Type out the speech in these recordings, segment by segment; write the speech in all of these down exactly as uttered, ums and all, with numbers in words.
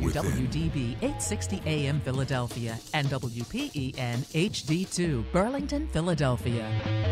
within. W D B eight sixty A M Philadelphia and W P E N H D two Burlington, Philadelphia.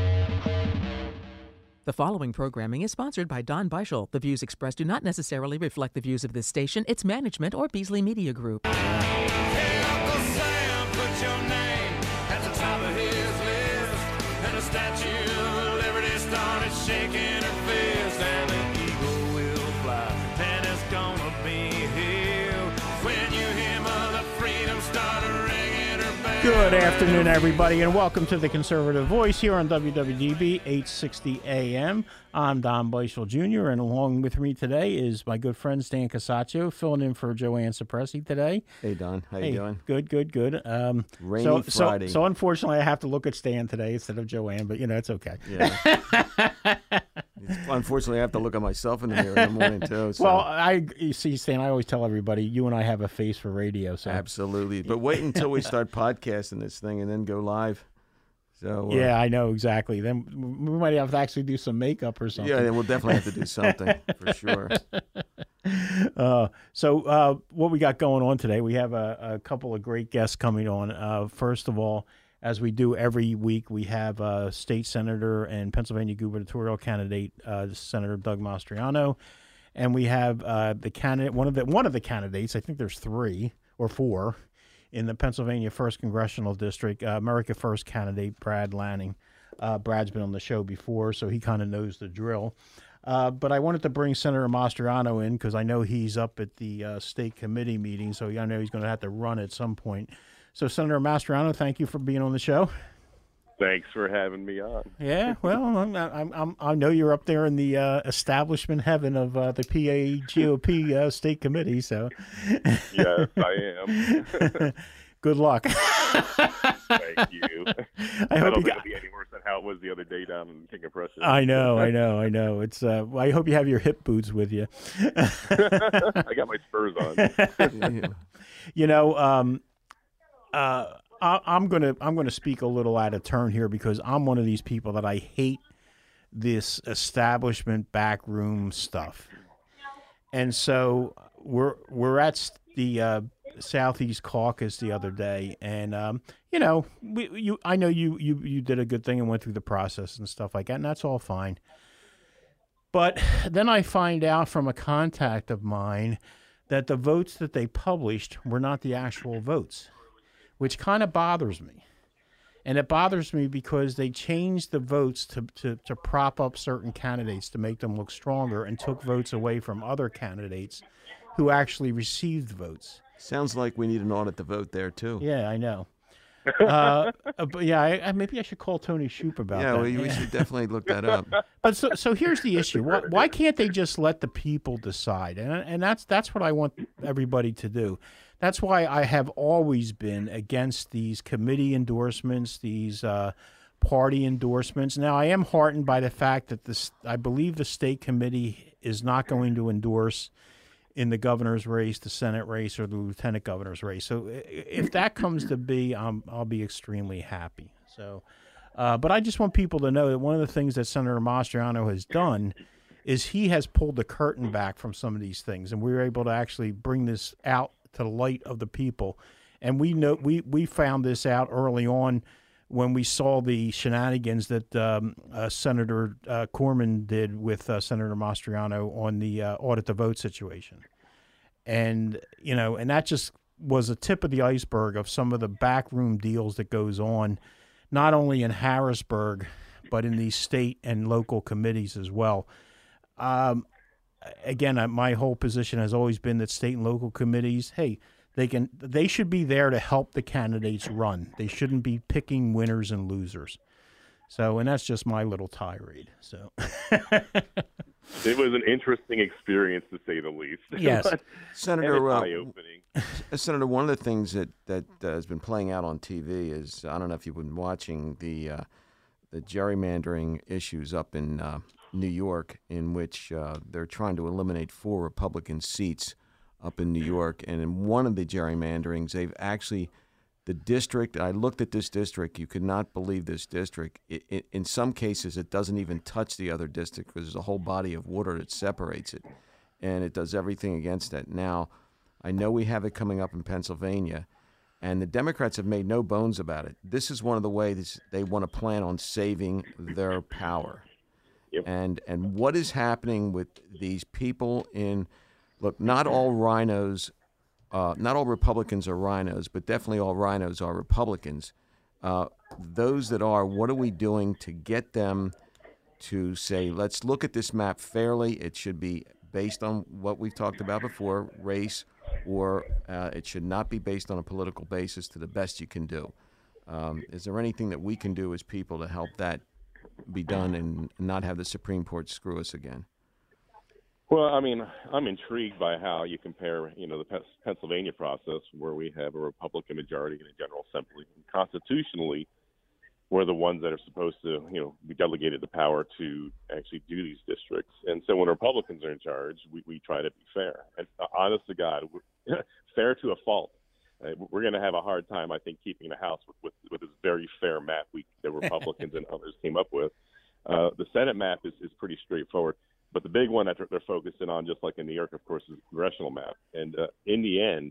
The following programming is sponsored by Don Beischel. The views expressed do not necessarily reflect the views of this station, its management, or Beasley Media Group. Hey, Uncle Sam, put your name at the top of his list. And the Statue of Liberty started shaking her fist. And the eagle will fly, and it's gonna be here when you hear Mother Freedom start ringing her bell. Good afternoon, everybody, and welcome to the Conservative Voice here on W W D B eight sixty A M. I'm Don Beischel Junior, and along with me today is my good friend Stan Casaccio, filling in for Joanne Suppressi today. Hey, Don. How hey, you doing? Good, good, good. Um, Rainy so, Friday. So, so unfortunately, I have to look at Stan today instead of Joanne, but, you know, it's okay. Yeah. It's, unfortunately, I have to look at myself in the mirror in the morning, too. So. Well, I you see, Stan, I always tell everybody, you and I have a face for radio. So Absolutely. But wait until we start podcasting this thing and then go live. So uh, yeah, I know, exactly. Then we might have to actually do some makeup or something. Yeah, we'll definitely have to do something for sure. Uh, so uh, what we got going on today, we have a, a couple of great guests coming on. Uh, first of all, as we do every week, we have uh, State Senator and Pennsylvania gubernatorial candidate, uh, Senator Doug Mastriano, and we have uh, the candidate, one of the one of the candidates. I think there's three or four in the Pennsylvania First Congressional District, uh, America First candidate Brad Lanning. Uh, Brad's been on the show before, so he kind of knows the drill. Uh, but I wanted to bring Senator Mastriano in because I know he's up at the uh, state committee meeting, so I know he's going to have to run at some point. So, Senator Mastriano, thank you for being on the show. Thanks for having me on. Yeah, well, I'm, I'm, I'm, I know you're up there in the uh, establishment heaven of uh, the P A G O P uh, state committee, so. Yes, I am. Good luck. Thank you. I I, hope don't you think got. it'll be any worse than how it was the other day down in King of Prussia. I know, I know, I know. It's. Uh, well, I hope you have your hip boots with you. I got my Spurs on. You know, um, uh, I, I'm gonna I'm gonna speak a little out of turn here because I'm one of these people that I hate this establishment backroom stuff, and so we're we're at the uh, Southeast Caucus the other day, and um, you know, we, you I know you you you did a good thing and went through the process and stuff like that, and that's all fine. But then I find out from a contact of mine that the votes that they published were not the actual votes, which kind of bothers me. And it bothers me because they changed the votes to, to, to prop up certain candidates to make them look stronger and took votes away from other candidates who actually received votes. Sounds like we need an audit to vote there, too. Yeah, I know. uh, but yeah, I, I, maybe I should call Tony Shoup about yeah, that. Well, we should definitely look that up. But so, so here's the issue: why, why can't they just let the people decide? And and that's that's what I want everybody to do. That's why I have always been against these committee endorsements, these uh, party endorsements. Now, I am heartened by the fact that this, I believe the state committee is not going to endorse in the governor's race, the Senate race, or the lieutenant governor's race. So if that comes to be, um, I'll be extremely happy. So, uh, but I just want people to know that one of the things that Senator Mastriano has done is he has pulled the curtain back from some of these things, and we were able to actually bring this out to the light of the people. And we know we we found this out early on when we saw the shenanigans that um, uh, Senator uh, Corman did with uh, Senator Mastriano on the uh, audit the vote situation. And, you know, and that just was a tip of the iceberg of some of the backroom deals that goes on, not only in Harrisburg, but in these state and local committees as well. Um, again, uh, my whole position has always been that state and local committees, hey, They can. They should be there to help the candidates run. They shouldn't be picking winners and losers. So, and that's just my little tirade. So, It was an interesting experience, to say the least. Yes. Senator, and it's uh, eye-opening. Senator, one of the things that, that uh, has been playing out on T V is, I don't know if you've been watching the uh, the gerrymandering issues up in uh, New York, in which uh, they're trying to eliminate four Republican seats up in New York. And in one of the gerrymanderings, they've actually, the district, I looked at this district, you could not believe this district. It, it, in some cases, it doesn't even touch the other district because there's a whole body of water that separates it. And it does everything against that. Now, I know we have it coming up in Pennsylvania, and the Democrats have made no bones about it. This is one of the ways they want to plan on saving their power. Yep. And and what is happening with these people in, look, not all rhinos, uh, not all Republicans are rhinos, but definitely all rhinos are Republicans. Uh, those that are, what are we doing to get them to say, let's look at this map fairly? It should be based on what we've talked about before, race, or uh, it should not be based on a political basis to the best you can do. Um, is there anything that we can do as people to help that be done and not have the Supreme Court screw us again? Well, I mean, I'm intrigued by how you compare, you know, the Pe- Pennsylvania process where we have a Republican majority in the General Assembly. Constitutionally, we're the ones that are supposed to, you know, be delegated the power to actually do these districts. And so when Republicans are in charge, we, we try to be fair. And uh, honest to God, we're fair to a fault. Uh, we're going to have a hard time, I think, keeping the House with, with, with this very fair map we, that Republicans and others came up with. Uh, the Senate map is, is pretty straightforward. But the big one that they're focusing on, just like in New York, of course, is the congressional map. And uh, in the end,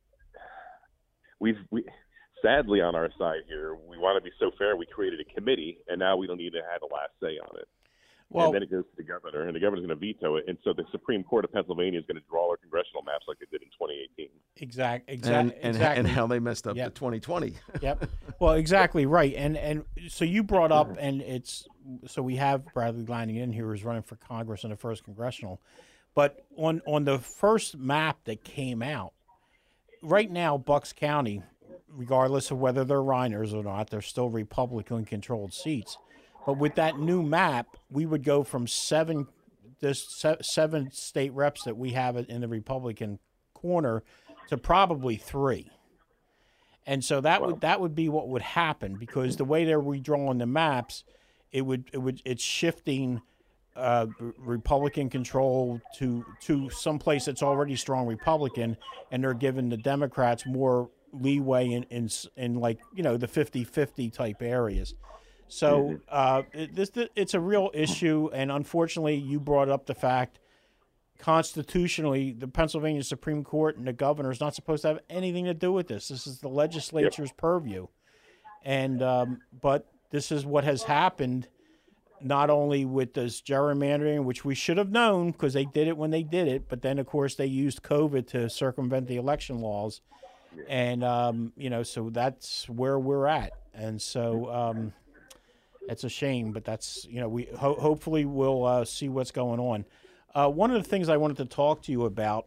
we've we, sadly on our side here, we want to be so fair. We created a committee, and now we don't need to have the last say on it. Well, and then it goes to the governor, and the governor's going to veto it. And so the Supreme Court of Pennsylvania is going to draw our congressional maps like they did in twenty eighteen. Exact, exact, and, and, exactly. And how they messed up Yep. the twenty twenty. Yep. Well, exactly right. And and so you brought up, and it's so we have Bradley Lanning in here who's running for Congress in the first congressional, but on on the first map that came out, right now Bucks County, regardless of whether they're Rhiners or not, they're still Republican-controlled seats. But with that new map, we would go from seven this se- seven state reps that we have in the Republican corner to probably three. And so that Wow. would that would be what would happen, because the way they're redrawing the maps, it would it would it's shifting uh, Republican control to to some place that's already strong Republican, and they're giving the Democrats more leeway in in, in like you know the fifty-fifty type areas. So uh, it, this it's a real issue, and unfortunately, you brought up the fact constitutionally, the Pennsylvania Supreme Court and the governor is not supposed to have anything to do with this. This is the legislature's yep. purview, and um, but this is what has happened. Not only with this gerrymandering, which we should have known because they did it when they did it, but then of course they used COVID to circumvent the election laws, and um, you know, so that's where we're at, and so. Um, It's a shame, but that's, you know, we ho- hopefully we'll uh, see what's going on. Uh, one of the things I wanted to talk to you about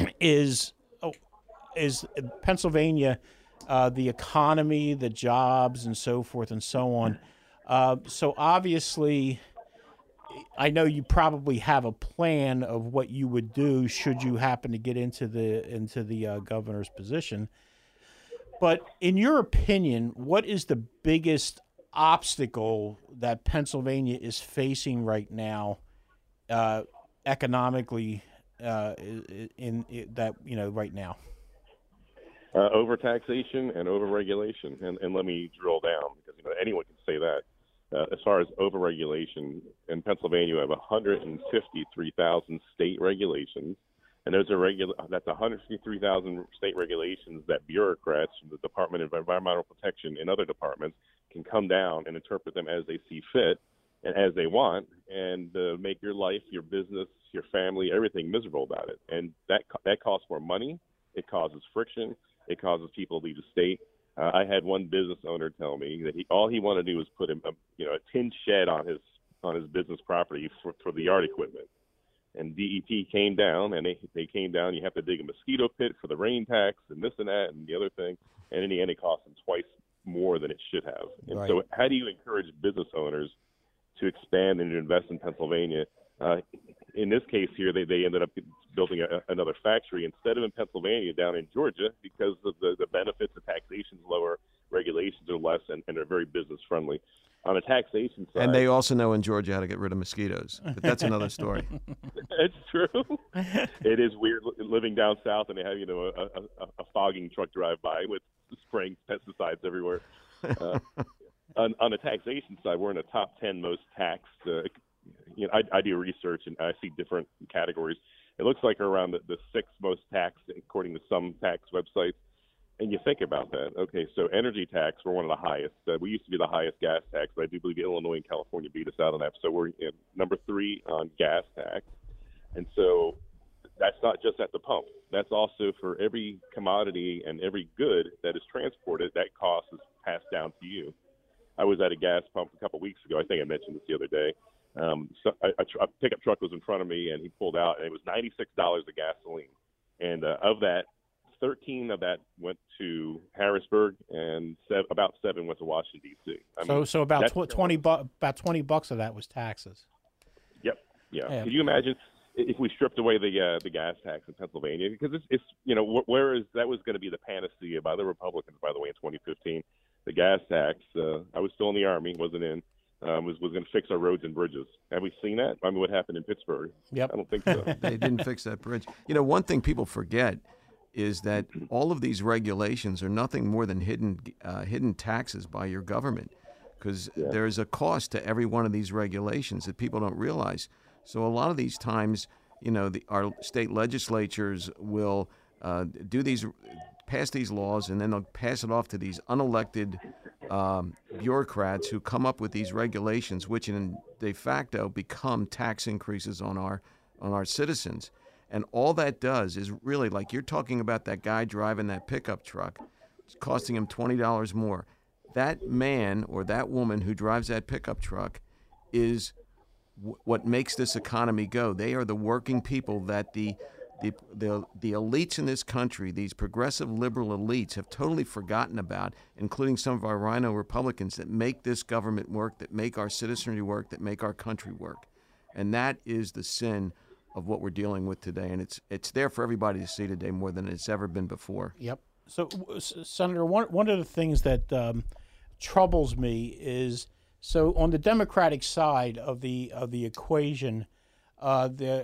is oh, is Pennsylvania, uh, the economy, the jobs, and so forth and so on. Uh, so obviously, I know you probably have a plan of what you would do should you happen to get into the into the uh, governor's position. But in your opinion, what is the biggest obstacle that Pennsylvania is facing right now, uh, economically, uh, in, in that you know right now? Uh, overtaxation and overregulation, and and let me drill down because you know anyone can say that. Uh, as far as overregulation, in Pennsylvania, we have one hundred fifty-three thousand state regulations, and those are regula- that's one hundred fifty-three thousand state regulations that bureaucrats from the Department of Environmental Protection and other departments can come down and interpret them as they see fit and as they want, and uh, make your life, your business, your family, everything miserable about it. And that that costs more money. It causes friction. It causes people to leave the state. Uh, I had one business owner tell me that he all he wanted to do was put a, a you know a tin shed on his on his business property for, for the yard equipment. And D E P came down, and they they came down. You have to dig a mosquito pit for the rain tax, and this and that, and the other thing. And in the end, it cost them twice more than it should have. And right. so, how do you encourage business owners to expand and to invest in Pennsylvania? Uh, in this case here, they, they ended up building a, another factory instead of in Pennsylvania, down in Georgia, because of the, the benefits of taxation is lower, regulations are less, and, and they're very business friendly. On the taxation side, and they also know in Georgia how to get rid of mosquitoes, but that's another story. It's true. It is weird living down south and they have you know a, a, a fogging truck drive by with spraying pesticides everywhere. Uh, on, on the taxation side, we're in the top ten most taxed. Uh, you know, I, I do research and I see different categories. It looks like we're around the, the sixth most taxed, according to some tax websites. And you think about that. Okay, so energy tax, we're one of the highest. Uh, we used to be the highest gas tax, but I do believe Illinois and California beat us out on that. So we're in number three on gas tax. And so that's not just at the pump. That's also for every commodity and every good that is transported, that cost is passed down to you. I was at a gas pump a couple of weeks ago. I think I mentioned this the other day. Um, so a, a, a pickup truck was in front of me, and he pulled out, and it was ninety-six dollars of gasoline. And uh, of that, thirteen of that went to Harrisburg, and sev- about seven went to Washington, D C. I So mean, so about that's- tw- twenty bu- about twenty bucks of that was taxes. Yep. Yeah. Yeah. Can you imagine if we stripped away the uh, the gas tax in Pennsylvania? Because it's, it's you know wh- whereas that was going to be the panacea by the Republicans, by the way, in twenty fifteen, the gas tax. Uh, I was still in the Army, wasn't in. Um, was was going to fix our roads and bridges. Have we seen that? I mean, what happened in Pittsburgh? Yep. I don't think so. They didn't fix that bridge. You know, one thing people forget is that all of these regulations are nothing more than hidden uh, hidden taxes by your government, because Yeah. there is a cost to every one of these regulations that people don't realize. So a lot of these times, you know, the, our state legislatures will uh, do these, pass these laws, and then they'll pass it off to these unelected um, bureaucrats who come up with these regulations, which in de facto become tax increases on our on our citizens. And all that does is really, like you're talking about that guy driving that pickup truck, it's costing him twenty dollars more. That man or that woman who drives that pickup truck is w- what makes this economy go. They are the working people that the, the the the elites in this country, these progressive liberal elites, have totally forgotten about, including some of our rhino Republicans that make this government work, that make our citizenry work, that make our country work. And that is the sin of what we're dealing with today, and it's it's there for everybody to see today more than it's ever been before. Yep. So, w- S- Senator, one one of the things that um, troubles me is so on the Democratic side of the of the equation, uh, the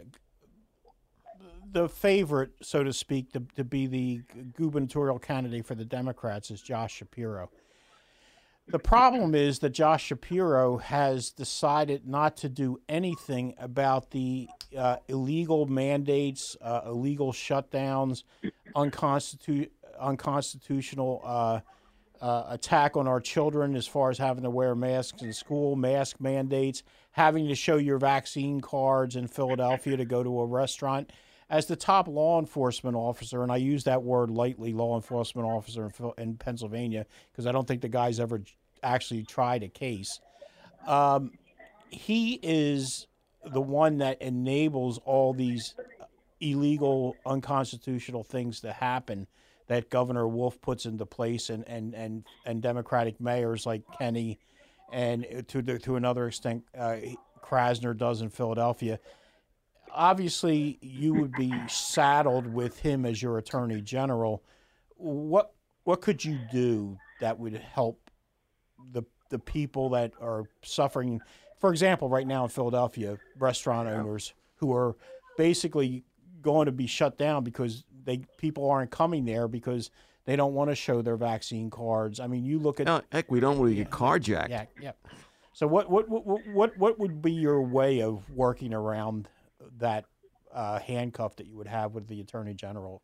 the favorite, so to speak, to, to be the gubernatorial candidate for the Democrats is Josh Shapiro. The problem is that Josh Shapiro has decided not to do anything about the uh, illegal mandates, uh, illegal shutdowns, unconstitu- unconstitutional uh, uh, attack on our children as far as having to wear masks in school, mask mandates, having to show your vaccine cards in Philadelphia to go to a restaurant. As the top law enforcement officer, and I use that word lightly, law enforcement officer in, Phil- in Pennsylvania, because I don't think the guy's ever actually tried a case. Um, he is the one that enables all these illegal, unconstitutional things to happen that Governor Wolf puts into place, and and and, and Democratic mayors like Kenney, and to the, to another extent, uh, Krasner does in Philadelphia. Obviously, you would be saddled with him as your attorney general. What what could you do that would help the the people that are suffering? For example, right now in Philadelphia, restaurant owners who are basically going to be shut down because they people aren't coming there because they don't want to show their vaccine cards. I mean, you look at No, heck, we don't want to get carjacked. yeah, yeah. So what what what what what would be your way of working around that uh, handcuff that you would have with the Attorney General?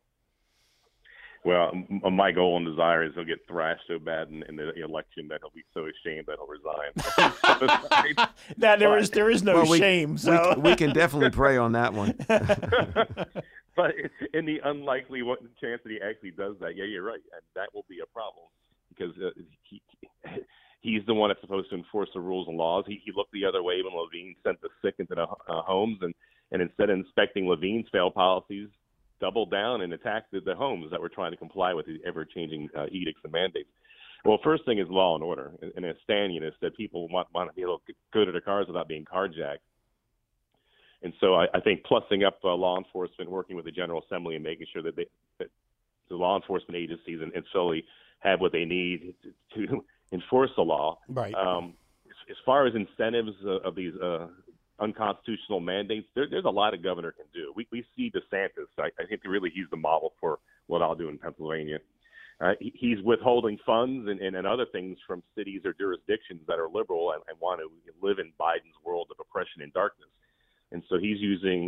Well, m- my goal and desire is he'll get thrashed so bad in, in the election that he'll be so ashamed that he'll resign. That there is there is no Well, we- shame. We, So we can definitely pray on that one. But in the unlikely one- chance that he actually does that, yeah, you're right, and that will be a problem because uh, he he's the one that's supposed to enforce the rules and laws. He, he looked the other way when Levine sent the sick into the uh, homes, and, and instead of inspecting Levine's failed policies, doubled down and attacked the, the homes that were trying to comply with the ever-changing uh, edicts and mandates. Well, first thing is law and order, and, and as Stan, you know, said, people want, want to be able to go to their cars without being carjacked. And so I, I think plussing up uh, law enforcement, working with the General Assembly and making sure that, they, that the law enforcement agencies in, in Philly have what they need to, to enforce the law. right. Um, as, as far as incentives uh, of these uh, unconstitutional mandates, there, there's a lot a governor can do. We, we see DeSantis. I, I think really he's the model for what I'll do in Pennsylvania. Uh, he, he's withholding funds and, and, and other things from cities or jurisdictions that are liberal and, and want to live in Biden's world of oppression and darkness. And so he's using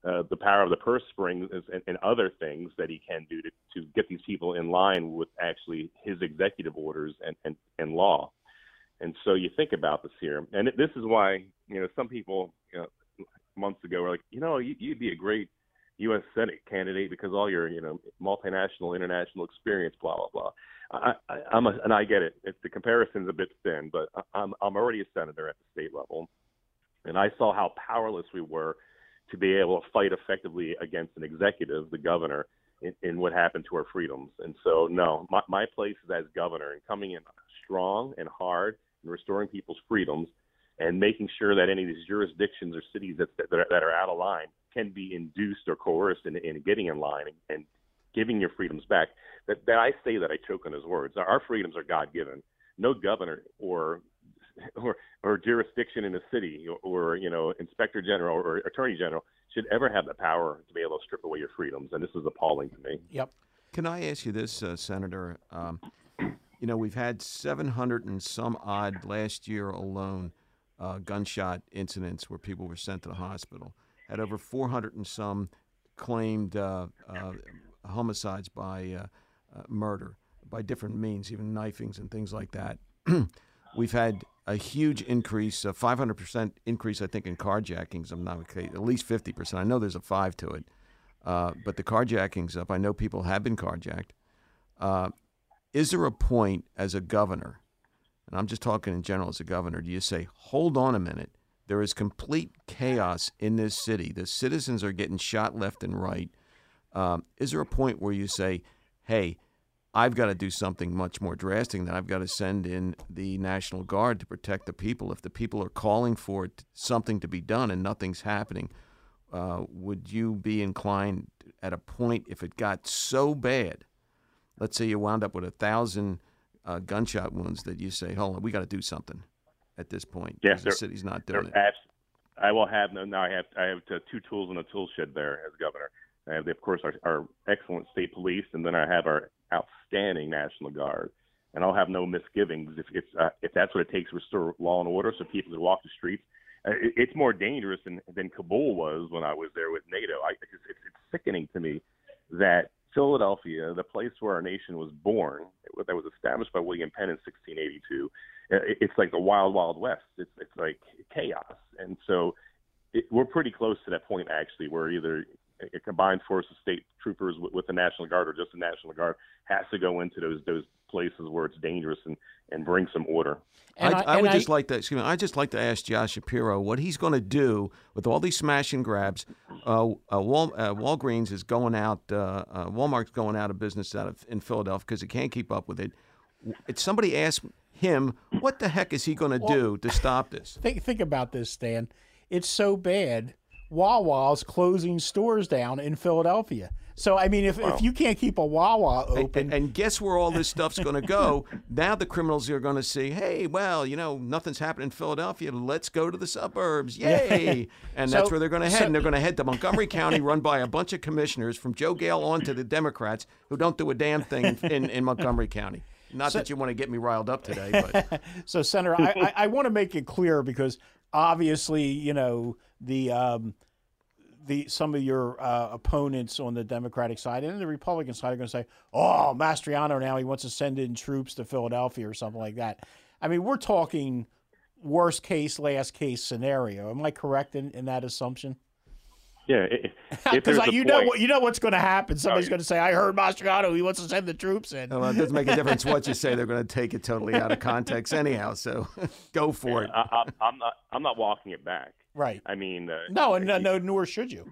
uh, the power of the purse strings and, and other things that he can do to, to get these people in line with actually his executive orders and, and, and law. And so you think about this here, and this is why, you know, some people, you know, months ago were like, you know, you, you'd be a great U S Senate candidate because all your, you know, multinational, international experience, blah, blah, blah. I, I, I'm a, and I get it. It's, the comparison's a bit thin, but I'm, I'm already a senator at the state level, and I saw how powerless we were to be able to fight effectively against an executive, the governor, in, in what happened to our freedoms. And so, no, my, my place is as governor and coming in strong and hard and restoring people's freedoms and making sure that any of these jurisdictions or cities that, that, are, that are out of line can be induced or coerced in, in getting in line and, and giving your freedoms back. That, that I say that I choke on his words. Our freedoms are God-given. No governor or or, or jurisdiction in a city or, or, you know, inspector general or attorney general should ever have the power to be able to strip away your freedoms. And this is appalling to me. Yep. Can I ask you this, uh, Senator? Um, you know, we've had seven hundred and some odd last year alone uh, gunshot incidents where people were sent to the hospital. Had over four hundred and some claimed uh, uh, homicides by uh, uh, murder, by different means, even knifings and things like that. We've had a huge increase, a five hundred percent increase, I think, in carjackings. I'm not okay, at least fifty percent. I know there's a five to it. Uh, but the carjacking's up. I know people have been carjacked. Uh, is there a point as a governor, and I'm just talking in general as a governor, do you say, hold on a minute, there is complete chaos in this city. The citizens are getting shot left and right. Um, is there a point where you say, hey, I've got to do something much more drastic than I've got to send in the National Guard to protect the people? If the people are calling for it, something to be done and nothing's happening, uh, would you be inclined at a point, if it got so bad, let's say you wound up with a thousand uh, gunshot wounds, that you say, hold on, we got to do something at this point? Yes, the city's not doing it. Abs- I will have no. Now I have I have uh, two tools in the tool shed there as governor. I have, of course, our, our excellent state police, and then I have our outstanding National Guard. And I'll have no misgivings if if, uh, if that's what it takes to restore law and order, so people can walk the streets. Uh, it, it's more dangerous than, than Kabul was when I was there with NATO. I, it's, it's, it's sickening to me that Philadelphia, the place where our nation was born, that was established by William Penn in sixteen eighty-two, it, it's like the wild, wild west. It's it's like chaos. And so it, we're pretty close to that point, actually, where either a combined force of state troopers with, with the National Guard or just the National Guard has to go into those those places where it's dangerous and, and bring some order. I, I, I would I, just like to, excuse me, I just like to ask Josh Shapiro what he's going to do with all these smash and grabs. Uh, uh, Wal, uh, Walgreens is going out, uh, uh, Walmart's going out of business out of in Philadelphia because it can't keep up with it. It's somebody asked him, what the heck is he going to well, do to stop this? Think think about this, Stan. It's so bad. Wawa's closing stores down in Philadelphia. So, I mean, if, wow. if you can't keep a Wawa open. And, and guess where all this stuff's going to go? Now the criminals are going to say, hey, well, you know, nothing's happening in Philadelphia. Let's go to the suburbs. Yay. And so, that's where they're going to head. So, and they're going to head to Montgomery County, run by a bunch of commissioners from Joe Gale on to the Democrats who don't do a damn thing in, in Montgomery County. Not so, that you want to get me riled up today. But. So, Senator, I, I, I want to make it clear because obviously, you know, the um, – The, some of your uh, opponents on the Democratic side and the Republican side are going to say, oh, Mastriano now, he wants to send in troops to Philadelphia or something like that. I mean, we're talking worst case, last case scenario. Am I correct in, in that assumption? Yeah. Because you know what you know what's going to happen. Somebody's oh, going to say, I heard Mastriano, he wants to send the troops in. Well, it doesn't make a difference what you say. They're going to take it totally out of context anyhow, so go for yeah, it. I, I'm not I'm not walking it back. Right. I mean, uh, no, and no, no, nor should you.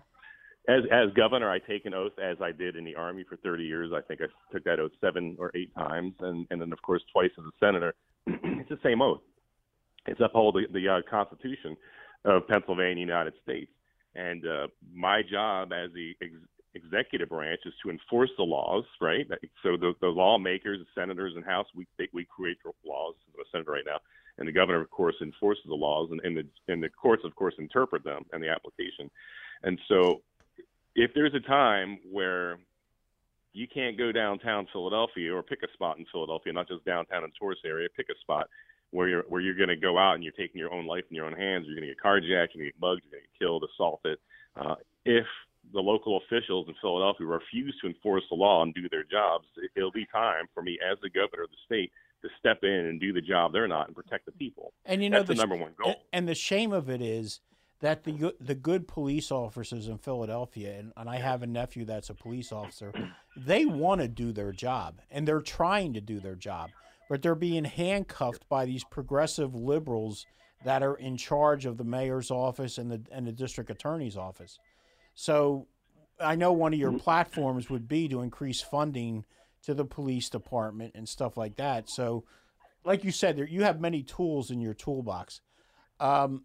As as governor, I take an oath, as I did in the Army for thirty years. I think I took that oath seven or eight times, and, and then of course twice as a senator. It's the same oath. It's uphold the, the uh, Constitution of Pennsylvania, United States, and uh, my job as the ex- executive branch is to enforce the laws. Right. So the, the lawmakers, the senators, and House, we they, we create laws. I'm a senator right now. And the governor, of course, enforces the laws, and, and the and the courts, of course, interpret them and the application. And so, if there's a time where you can't go downtown Philadelphia or pick a spot in Philadelphia, not just downtown and tourist area, pick a spot where you're where you're going to go out and you're taking your own life in your own hands, you're going to get carjacked, you're going to get mugged, you're going to get killed, assaulted. Uh, if the local officials in Philadelphia refuse to enforce the law and do their jobs, it'll be time for me as the governor of the state to step in and do the job they're not and protect the people. And you know, that's the, the number one goal. And the shame of it is that the go- the good police officers in Philadelphia, and, and I have a nephew that's a police officer, they want to do their job, and they're trying to do their job, but they're being handcuffed by these progressive liberals that are in charge of the mayor's office and the and the district attorney's office. So I know one of your platforms would be to increase funding to the police department and stuff like that. So, like you said, there, you have many tools in your toolbox. Um,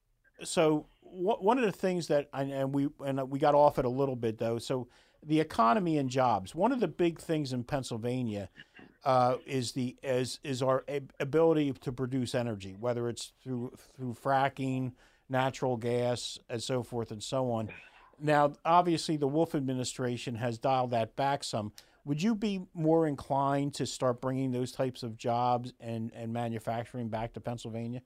so w- one of the things that, I, and we and we got off it a little bit though. So the economy and jobs. One of the big things in Pennsylvania uh, is the is is our ability to produce energy, whether it's through through fracking, natural gas, and so forth and so on. Now, obviously, the Wolf administration has dialed that back some. Would you be more inclined to start bringing those types of jobs and, and manufacturing back to Pennsylvania?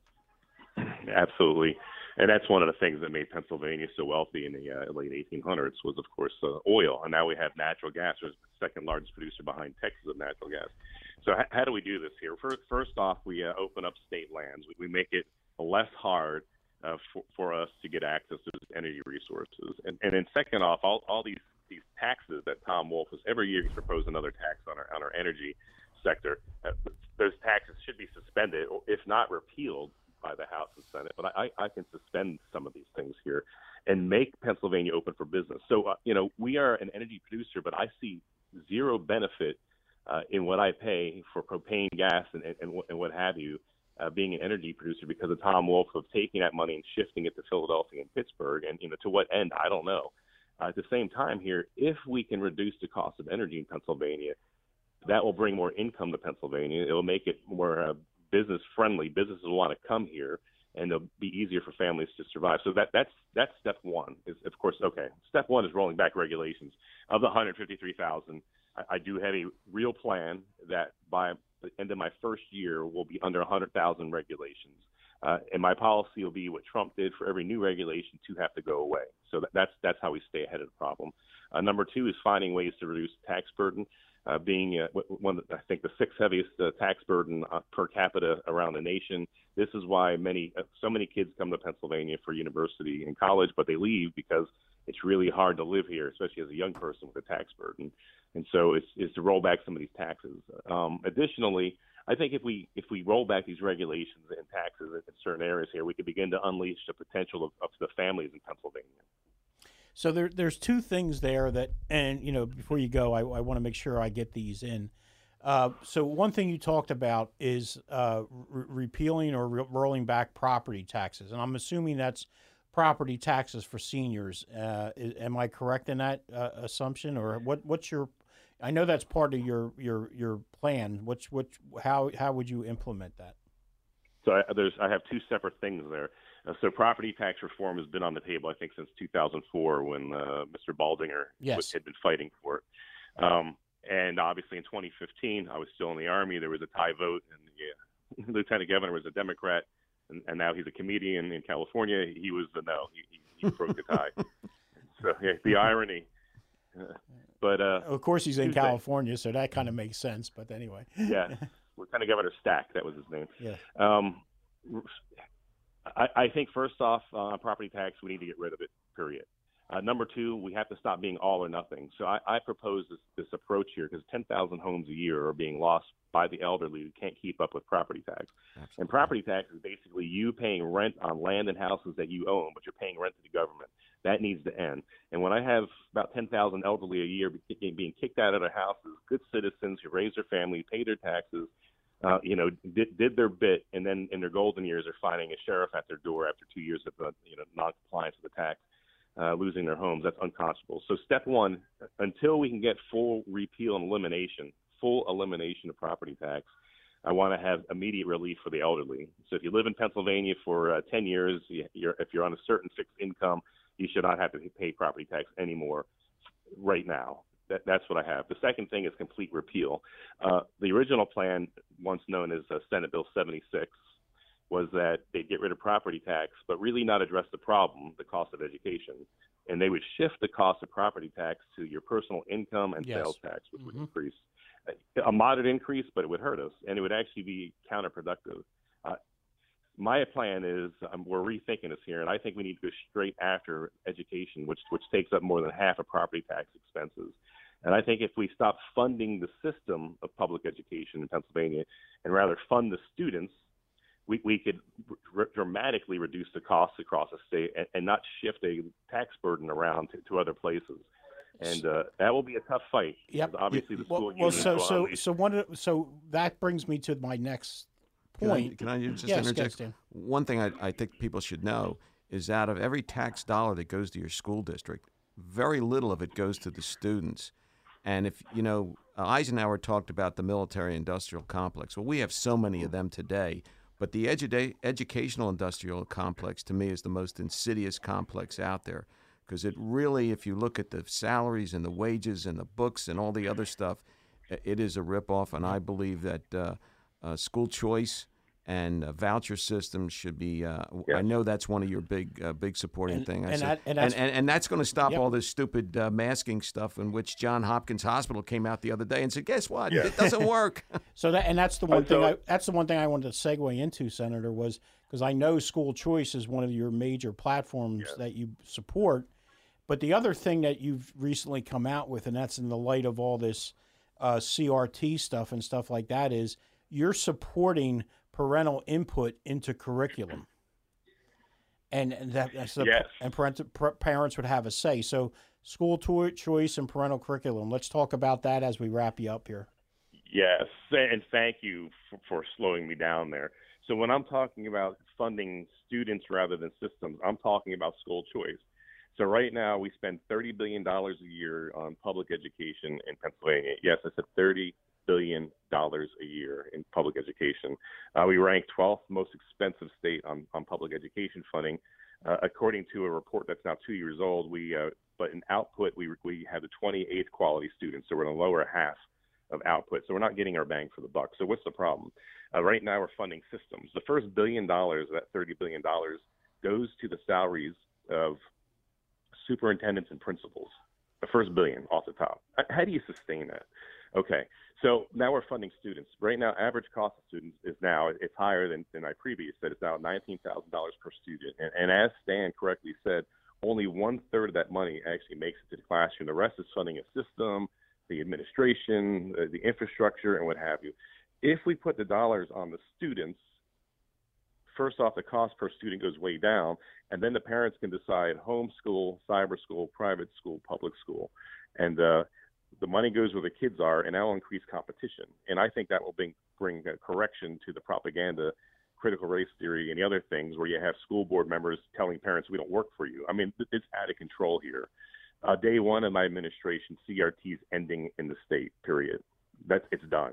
Absolutely. And that's one of the things that made Pennsylvania so wealthy in the uh, late eighteen hundreds was, of course, uh, oil. And now we have natural gas. We're the second largest producer behind Texas of natural gas. So h- how do we do this here? First, first off, we uh, open up state lands. We, we make it less hard uh, for, for us to get access to energy resources. And, and then second off, all, all these, these taxes that Tom Wolf is every year he's proposed another tax on our, on our energy sector. Uh, those taxes should be suspended, or if not repealed, by the House and Senate, but I, I can suspend some of these things here and make Pennsylvania open for business. So, uh, you know, we are an energy producer, but I see zero benefit uh, in what I pay for propane gas and, and, and, and what have you, uh, being an energy producer because of Tom Wolf of taking that money and shifting it to Philadelphia and Pittsburgh. And, you know, to what end, I don't know. Uh, at the same time here, if we can reduce the cost of energy in Pennsylvania, that will bring more income to Pennsylvania. It will make it more uh, business friendly. Businesses will want to come here, and it'll be easier for families to survive. So that that's that's step one. Is of course okay. Step one is rolling back regulations. Of the one hundred fifty-three thousand, I, I do have a real plan that by the end of my first year will be under one hundred thousand regulations. Uh, and my policy will be what Trump did for every new regulation, two have to go away. So that, that's that's how we stay ahead of the problem. Uh, number two is finding ways to reduce tax burden. Uh, being uh, one, of, I think, the sixth heaviest uh, tax burden uh, per capita around the nation. This is why many, uh, so many kids come to Pennsylvania for university and college, but they leave because it's really hard to live here, especially as a young person with a tax burden. And so it's, it's to roll back some of these taxes. Um, additionally, I think if we if we roll back these regulations and taxes in certain areas here, we could begin to unleash the potential of, of the families in Pennsylvania. So there, there's two things there that, and you know, before you go, I, I want to make sure I get these in. Uh, so one thing you talked about is uh, re- repealing or re- rolling back property taxes, and I'm assuming that's property taxes for seniors. Uh, is, am I correct in that uh, assumption, or what? What's your? I know that's part of your your your plan. Which which how how would you implement that? So I, there's I have two separate things there. Uh, so property tax reform has been on the table, I think, since two thousand four when uh, Mister Baldinger yes. was, had been fighting for it. Um, and obviously in twenty fifteen, I was still in the Army. There was a tie vote, and the yeah, Lieutenant Governor was a Democrat, and, and now he's a comedian in California. He was the no. He, he, he broke the tie. So yeah, the irony. Uh, but uh, of course, he's in Tuesday. California, so that kind of makes sense. But anyway, yeah, Lieutenant Governor Stack, that was his name. Yeah. Um, I, I think first off, uh, property tax, we need to get rid of it, period. Uh, number two, we have to stop being all or nothing. So I, I propose this, this approach here because ten thousand homes a year are being lost by the elderly who can't keep up with property tax. Absolutely. And property tax is basically you paying rent on land and houses that you own, but you're paying rent to the government. That needs to end. And when I have about ten thousand elderly a year being kicked out of their houses, good citizens who raise their family, pay their taxes, Uh, you know, did, did their bit, and then in their golden years are finding a sheriff at their door after two years of uh, you know non-compliance with the tax, uh, losing their homes. That's unconscionable. So step one, until we can get full repeal and elimination, full elimination of property tax, I want to have immediate relief for the elderly. So if you live in Pennsylvania for uh, ten years, you're, if you're on a certain fixed income, you should not have to pay property tax anymore right now. That, that's what I have. The second thing is complete repeal. Uh, the original plan, once known as uh, Senate Bill seventy-six, was that they'd get rid of property tax, but really not address the problem, the cost of education. and they would shift the cost of property tax to your personal income and Yes. sales tax, which would Mhm. increase. A moderate increase, but it would hurt us, and it would actually be counterproductive. Uh, my plan is um, we're rethinking this here, and I think we need to go straight after education, which which takes up more than half of property tax expenses. And I think if we stop funding the system of public education in Pennsylvania and rather fund the students, we, we could r- dramatically reduce the costs across the state and, and not shift a tax burden around to, to other places. And uh, that will be a tough fight. Yep. because Obviously, the Well, school well, unions so will so unleash- so one of- so that brings me to my next Can I, point. can I just Yes, interject? yes, Dan. One thing I, I think people should know is out of every tax dollar that goes to your school district, very little of it goes to the students. And if, you know, Eisenhower talked about the military-industrial complex. Well, we have so many of them today. But the edu- educational industrial complex, to me, is the most insidious complex out there. Because it really, if you look at the salaries and the wages and the books and all the other stuff, it is a ripoff. And I believe that uh, uh, school choice and uh, voucher systems should be. Uh, Yeah. I know that's one of your big, uh, big supporting And- thing. I and said, that- and and, that's- and, and that's going to stop Yep. all this stupid uh, masking stuff. In which John Hopkins Hospital came out the other day and said, "Guess what? Yeah. It doesn't work." So that and that's the one Uh, so- thing. I, that's the one thing I wanted to segue into, Senator, was because I know school choice is one of your major platforms Yes. that you support. But the other thing that you've recently come out with, and that's in the light of all this uh, C R T stuff and stuff like that, is you're supporting parental input into curriculum, and, and that that's the, Yes. and parent, pr- parents would have a say. So school to- choice and parental curriculum. Let's talk about that as we wrap you up here. Yes, and thank you for, for slowing me down there. So when I'm talking about funding students rather than systems, I'm talking about school choice. So right now we spend thirty billion dollars a year on public education in Pennsylvania. Yes, I said thirty billion dollars a year in public education. Uh, we rank twelfth most expensive state on, on public education funding. Uh, according to a report that's now two years old, we uh, but in output we we have the twenty-eighth quality students, so we're in the lower half of output. So we're not getting our bang for the buck. So what's the problem? Uh, right now we're funding systems. The first billion dollars of that thirty billion dollars goes to the salaries of superintendents and principals. The first billion off the top. How do you sustain that? Okay, so now we're funding students. Right now, average cost of students is now, it's higher than, than I previously said. It's now nineteen thousand dollars per student. And, and as Stan correctly said, only one third of that money actually makes it to the classroom. The rest is funding a system, the administration, uh, the infrastructure, and what have you. If we put the dollars on the students, first off, the cost per student goes way down, and then the parents can decide homeschool, cyber school, private school, public school. And uh, the money goes where the kids are, and that will increase competition. And I think that will bring, bring a correction to the propaganda, critical race theory, and the other things where you have school board members telling parents, we don't work for you. I mean, it's out of control here. Uh, day one of my administration, C R T is ending in the state, period. That's, it's done.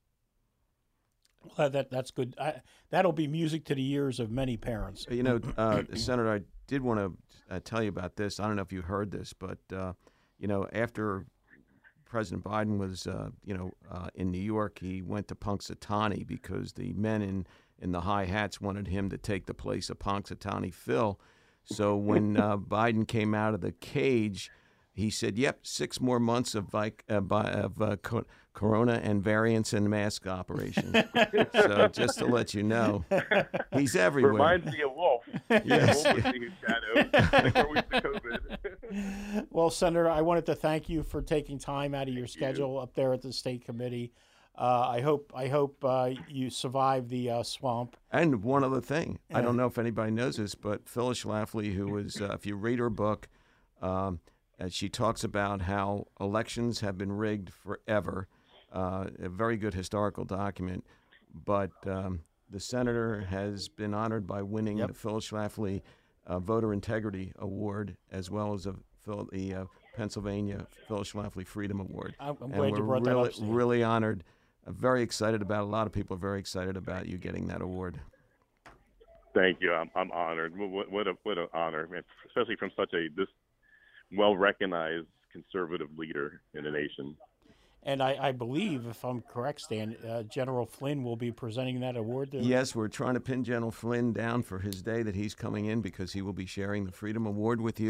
Well, that that's good. I, that'll be music to the ears of many parents. You know, uh, Senator, I did want to uh, tell you about this. I don't know if you heard this, but, uh, you know, after President Biden was, uh, you know, uh, in New York, he went to Punxsutawney because the men in, in the high hats wanted him to take the place of Punxsutawney Phil. So when uh, Biden came out of the cage, he said, yep, six more months of, like, uh, of uh, co- corona and variants and mask operation. So just to let you know, he's everywhere. Reminds me of Wolf. Yes. Wolf was in his shadow before we took COVID. Well, Senator, I wanted to thank you for taking time out of your schedule up there at the state committee. Uh, I hope I hope uh, you survive the uh, swamp. And one other thing, I don't know if anybody knows this, but Phyllis Schlafly, who was, uh, if you read her book, um, uh, she talks about how elections have been rigged forever. Uh, a very good historical document. But um, the senator has been honored by winning Yep. the Phyllis Schlafly uh, Voter Integrity Award, as well as a, Phil, the uh, Pennsylvania Phyllis Schlafly Freedom Award. I'm, I'm and glad we're you brought really, that up, Steve. really honored. Uh, very excited about it. A lot of people are very excited about you getting that award. Thank you. I'm, I'm honored. What, what a what an honor, man, especially from such a this well-recognized conservative leader in the nation. And I, I believe, if I'm correct, Stan, uh, General Flynn will be presenting that award. To Yes, we're trying to pin General Flynn down for his day that he's coming in because he will be sharing the Freedom Award with you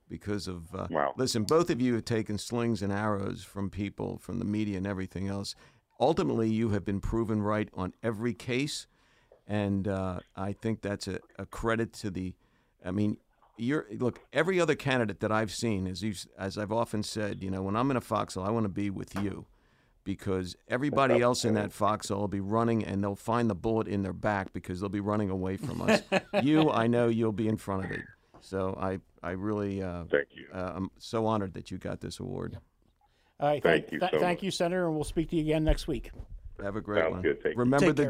because of. Uh, Wow. Listen, both of you have taken slings and arrows from people, from the media and everything else. Ultimately, you have been proven right on every case, and uh, I think that's a, a credit to the. I mean, you're look. Every other candidate that I've seen, as you, as I've often said, you know, when I'm in a foxhole, I want to be with you, because everybody else in that foxhole will be running, and they'll find the bullet in their back because they'll be running away from us. You, I know, you'll be in front of it. So I, I really, uh, Thank you. Uh, I'm so honored that you got this award. All right, Thank thank, you th- so thank much. you, Senator, and we'll speak to you again next week. Have a great Sounds one. good. Take care. Remember Take the care.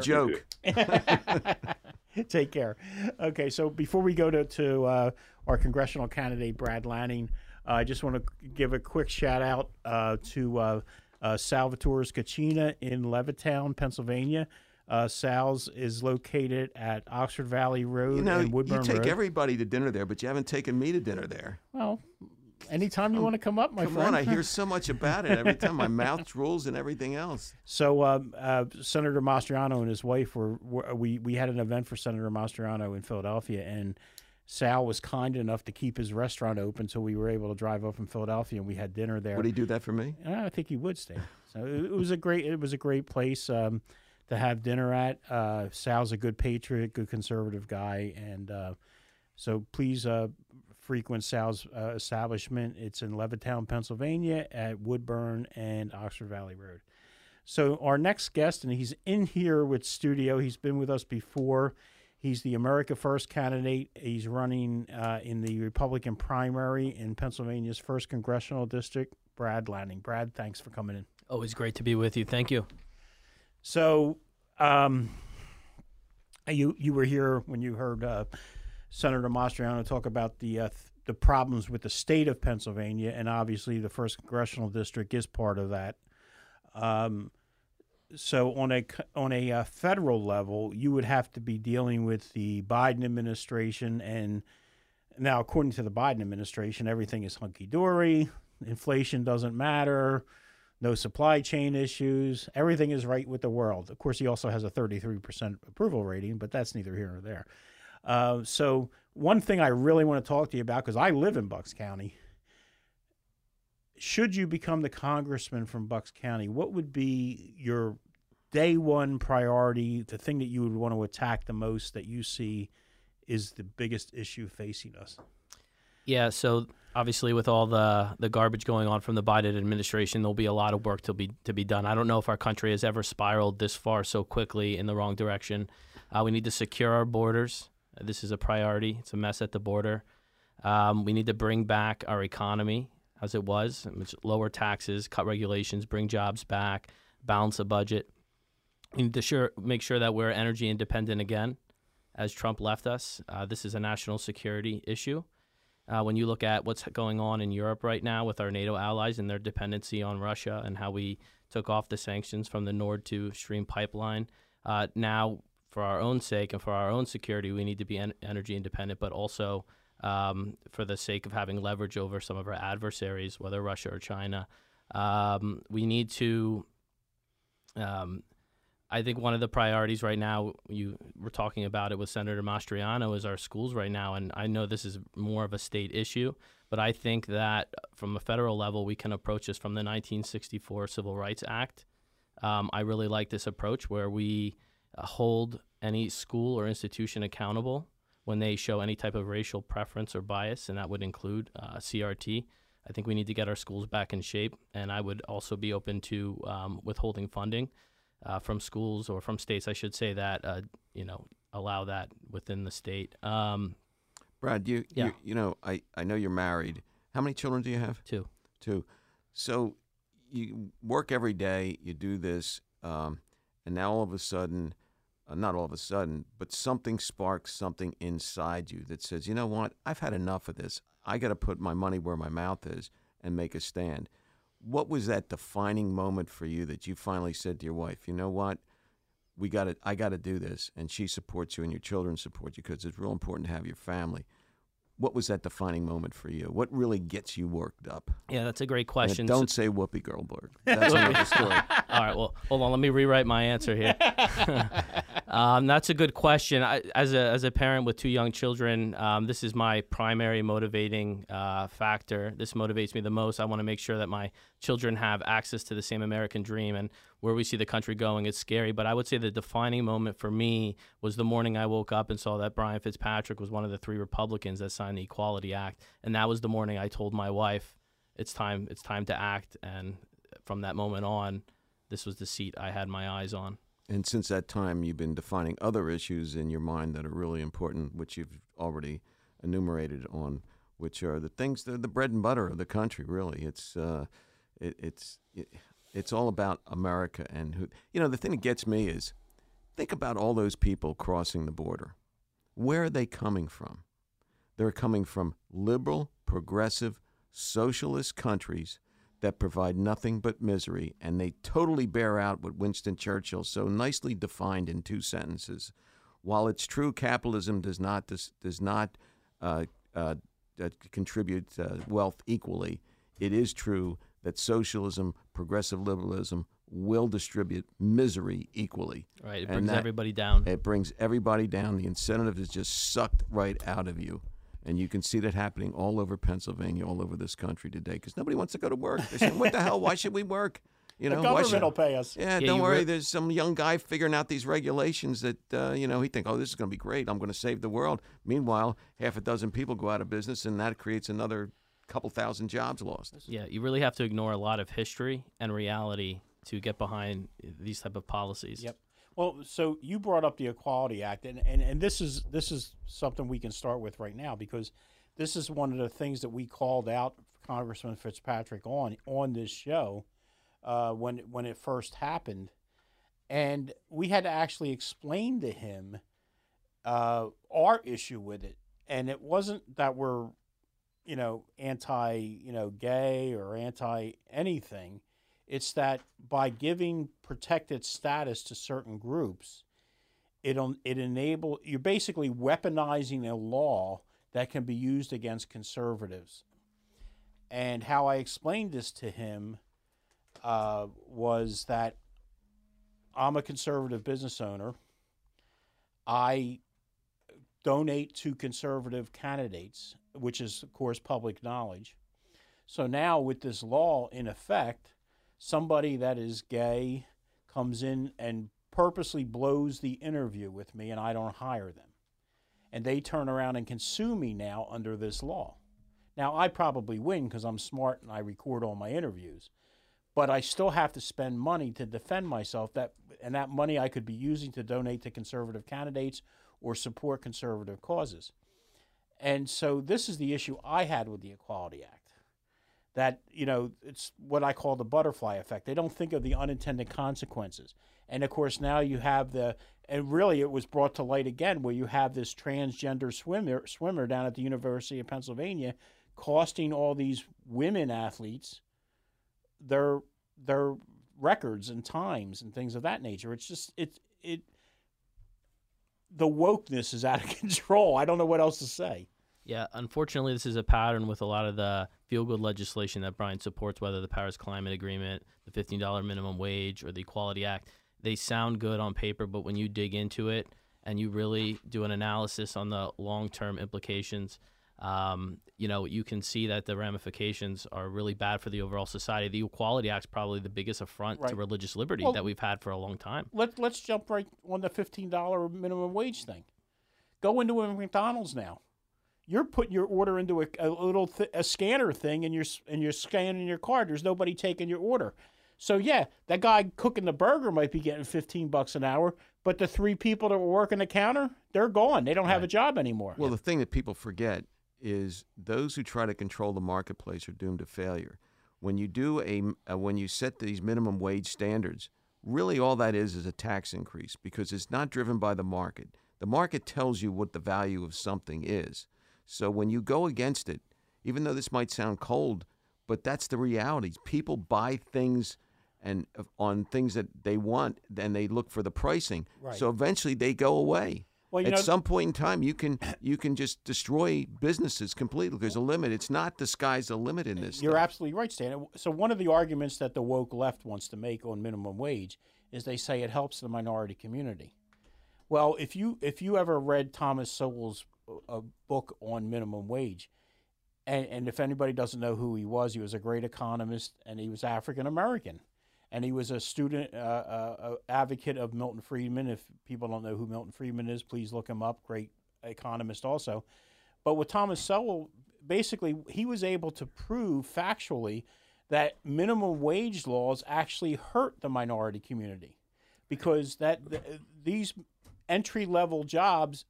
joke. Take care. Okay, so before we go to, to uh, our congressional candidate, Brad Lanning, uh, I just want to give a quick shout out uh, to uh, uh, Salvatore's Cucina in Levittown, Pennsylvania. Uh, Sal's is located at Oxford Valley Road You know, and you Woodburn take Road. everybody to dinner there, but you haven't taken me to dinner there. Well, anytime you want to come up, my Come friend. on, I hear so much about it every time. My mouth drools and everything else. So um, uh, Senator Mastriano and his wife were, were we we had an event for Senator Mastriano in Philadelphia, and Sal was kind enough to keep his restaurant open, so we were able to drive up from Philadelphia, and we had dinner there. Would he do that for me? And I think he would stay. So it, it was a great it was a great place um, to have dinner at. Uh, Sal's a good patriot, good conservative guy, and uh, so please uh, frequent Sal's uh, establishment. It's in Levittown, Pennsylvania, at Woodburn and Oxford Valley Road. So our next guest, and he's in here with studio. He's been with us before. He's the America First candidate. He's running uh, in the Republican primary in Pennsylvania's first congressional district. Brad Lanning. Brad, thanks for coming in. Always great to be with you. Thank you. So, um, you you were here when you heard uh, Senator Mastriano talk about the uh, th- the problems with the state of Pennsylvania, and obviously the first congressional district is part of that. Um, so, on a on a uh, federal level, you would have to be dealing with the Biden administration, and now, according to the Biden administration, everything is hunky dory. Inflation doesn't matter. No supply chain issues. Everything is right with the world. Of course, he also has a thirty-three percent approval rating, but that's neither here nor there. Uh, so one thing I really want to talk to you about, because I live in Bucks County, should you become the congressman from Bucks County, what would be your day one priority, the thing that you would want to attack the most that you see is the biggest issue facing us? Yeah, so obviously with all the, the garbage going on from the Biden administration, there'll be a lot of work to be to be done. I don't know if our country has ever spiraled this far so quickly in the wrong direction. Uh, we need to secure our borders. This is a priority. It's a mess at the border. Um, we need to bring back our economy as it was, which lower taxes, cut regulations, bring jobs back, balance the budget. We need to sure, make sure that we're energy independent again, as Trump left us. Uh, this is a national security issue. Uh, when you look at what's going on in Europe right now with our NATO allies and their dependency on Russia and how we took off the sanctions from the Nord to Stream pipeline, uh, now for our own sake and for our own security, we need to be en- energy independent, but also um, for the sake of having leverage over some of our adversaries, whether Russia or China. Um, we need to... Um, I think one of the priorities right now, you were talking about it with Senator Mastriano, is our schools right now. And I know this is more of a state issue, but I think that from a federal level, we can approach this from the nineteen sixty-four Civil Rights Act. Um, I really like this approach where we uh, hold any school or institution accountable when they show any type of racial preference or bias, and that would include uh, C R T. I think we need to get our schools back in shape, and I would also be open to um, withholding funding Uh, from schools or from states, I should say, that, uh, you know, allow that within the state. Um, Brad, you, Yeah. you you know, I, I know you're married. How many children do you have? too. Two. So you work every day, you do this, um, and now all of a sudden, uh, not all of a sudden, but something sparks something inside you that says, you know what, I've had enough of this. I got to put my money where my mouth is and make a stand. What was that defining moment for you that you finally said to your wife, you know what, we got to, I got to do this, and she supports you and your children support you because it's real important to have your family. What was that defining moment for you? What really gets you worked up? Yeah, that's a great And question. don't So- say Whoopi Goldberg. That's another story. All right, well, hold on. Let me rewrite my answer here. Um, that's a good question. I, as a as a parent with two young children, um, this is my primary motivating uh, factor. This motivates me the most. I want to make sure that my children have access to the same American dream, and where we see the country going, it's scary. But I would say the defining moment for me was the morning I woke up and saw that Brian Fitzpatrick was one of the three Republicans that signed the Equality Act, and that was the morning I told my wife, "It's time. It's time to act." And from that moment on, this was the seat I had my eyes on. And since that time, you've been defining other issues in your mind that are really important, which you've already enumerated on, which are the things that are the bread and butter of the country. Really, it's uh, it, it's it, it's all about America. And who, you know, the thing that gets me is think about all those people crossing the border. Where are they coming from? They're coming from liberal, progressive, socialist countries that provide nothing but misery, and they totally bear out what Winston Churchill so nicely defined in two sentences. While it's true capitalism does not does, does not uh, uh, uh, contribute uh, wealth equally, it is true that socialism, progressive liberalism, will distribute misery equally. Right, it And brings that- everybody down. It brings everybody down. The incentive is just sucked right out of you. And you can see that happening all over Pennsylvania, all over this country today, because nobody wants to go to work. They're saying, what the hell? Why should we work? You know, the why government should- will pay us. Yeah, Yeah, don't you worry. re- There's some young guy figuring out these regulations that, uh, you know, he think, oh, this is going to be great. I'm going to save the world. Meanwhile, half a dozen people go out of business, and that creates another couple thousand jobs lost. Yeah, you really have to ignore a lot of history and reality to get behind these type of policies. Yep. Well, so you brought up the Equality Act, and, and, and this is this is something we can start with right now, because this is one of the things that we called out Congressman Fitzpatrick on on this show uh, when when it first happened, and we had to actually explain to him uh, our issue with it, and it wasn't that we're, you know, anti, you know, gay or anti anything. It's that by giving protected status to certain groups, it it enable you're basically weaponizing a law that can be used against conservatives. And how I explained this to him uh, was that I'm a conservative business owner. I donate to conservative candidates, which is, of course, public knowledge. So now with this law in effect, somebody that is gay comes in and purposely blows the interview with me, and I don't hire them. And they turn around and can sue me now under this law. Now, I probably win because I'm smart and I record all my interviews. But I still have to spend money to defend myself, that, and that money I could be using to donate to conservative candidates or support conservative causes. And so this is the issue I had with the Equality Act. That, you know, it's what I call the butterfly effect. They don't think of the unintended consequences. And, of course, now you have the, and really it was brought to light again, where you have this transgender swimmer swimmer down at the University of Pennsylvania costing all these women athletes their their records and times and things of that nature. It's just, it, it, the wokeness is out of control. I don't know what else to say. Yeah, unfortunately, this is a pattern with a lot of the feel-good legislation that Brian supports, whether the Paris Climate Agreement, the fifteen dollars minimum wage, or the Equality Act. They sound good on paper, but when you dig into it and you really do an analysis on the long-term implications, um, you know, you can see that the ramifications are really bad for the overall society. The Equality Act is probably the biggest affront Right. to religious liberty Well, that we've had for a long time. Let, let's jump right on the fifteen dollars minimum wage thing. Go into a McDonald's now. You're putting your order into a, a little th- a scanner thing, and you're and you're scanning your card. There's nobody taking your order. So yeah, that guy cooking the burger might be getting fifteen bucks an hour, but the three people that were working the counter, they're gone. They don't have a job anymore. Well, the thing that people forget is those who try to control the marketplace are doomed to failure. When you do a uh, when you set these minimum wage standards, really all that is is a tax increase, because it's not driven by the market. The market tells you what the value of something is. So when you go against it, even though this might sound cold, but that's the reality. People buy things and uh, on things that they want, and they look for the pricing. Right. So eventually they go away. Well, you At know- some point in time, you can you can just destroy businesses completely. There's a limit. It's not the sky's the limit in this. You're stuff. absolutely right, Stan. So one of the arguments that the woke left wants to make on minimum wage is they say it helps the minority community. Well, if you if you ever read Thomas Sowell's uh, book on minimum wage, and, and if anybody doesn't know who he was, he was a great economist, and he was African American, and he was a student uh, uh, uh, advocate of Milton Friedman. If people don't know who Milton Friedman is, please look him up. Great economist also. But with Thomas Sowell, basically, he was able to prove factually that minimum wage laws actually hurt the minority community, because that th- these entry-level jobs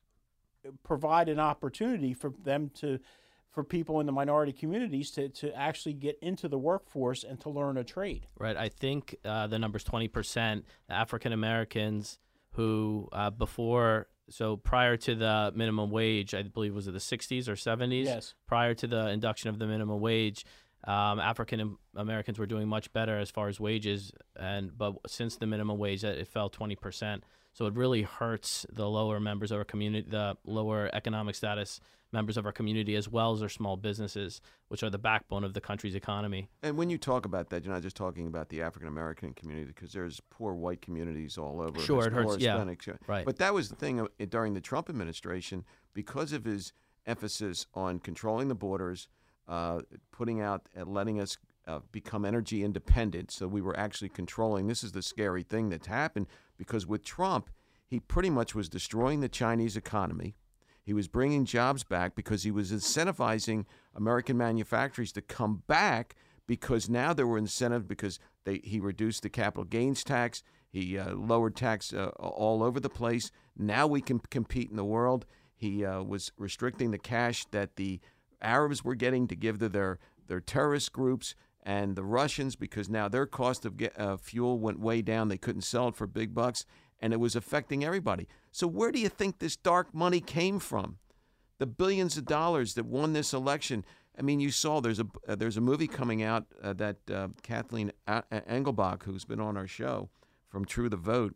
provide an opportunity for them to, for people in the minority communities to, to actually get into the workforce and to learn a trade. Right. I think uh, the number's twenty percent African Americans who uh, before, so prior to the minimum wage, I believe was it the sixties or seventies? Yes. Prior to the induction of the minimum wage, um, African Americans were doing much better as far as wages, and but since the minimum wage, it fell twenty percent. So it really hurts the lower members of our community, the lower economic status members of our community, as well as our small businesses, which are the backbone of the country's economy. And when you talk about that, you're not just talking about the African American community, because there's poor white communities all over. Sure, it hurts. Yeah, Hispanics. right. But that was the thing uh, during the Trump administration, because of his emphasis on controlling the borders, uh, putting out, uh, letting us uh, become energy independent. So we were actually controlling. This is the scary thing that's happened, because with Trump, he pretty much was destroying the Chinese economy. He was bringing jobs back because he was incentivizing American manufacturers to come back, because now there were incentives, because they, he reduced the capital gains tax. He uh, lowered tax uh, all over the place. Now we can compete in the world. He uh, was restricting the cash that the Arabs were getting to give to their, their terrorist groups, and the Russians, because now their cost of get, uh, fuel went way down. They couldn't sell it for big bucks, and it was affecting everybody. So where do you think this dark money came from? The billions of dollars that won this election. I mean, you saw there's a uh, there's a movie coming out uh, that uh, Kathleen a- Engelbach, who's been on our show from True the Vote,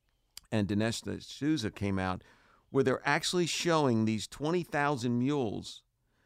and Dinesh D'Souza came out, where they're actually showing these twenty thousand mules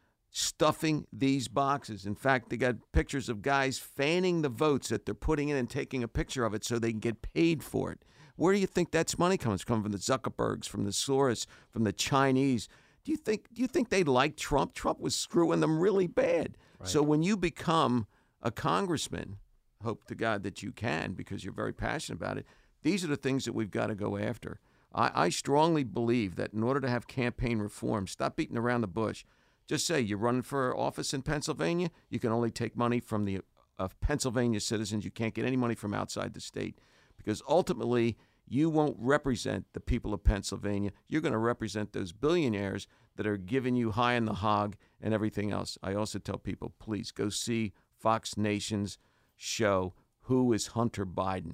stuffing these boxes. In fact, they got pictures of guys fanning the votes that they're putting in and taking a picture of it so they can get paid for it. Where do you think that's money comes? Come from the Zuckerbergs, from the Soros, from the Chinese. Do you think do you think they liked Trump? Trump was screwing them really bad. Right. So when you become a congressman, hope to God that you can, because you're very passionate about it, these are the things that we've got to go after. I, I strongly believe that in order to have campaign reform, stop beating around the bush. Just say you're running for office in Pennsylvania, you can only take money from the uh, Pennsylvania citizens. You can't get any money from outside the state, because ultimately you won't represent the people of Pennsylvania. You're going to represent those billionaires that are giving you high in the hog and everything else. I also tell people, please go see Fox Nation's show, Who is Hunter Biden?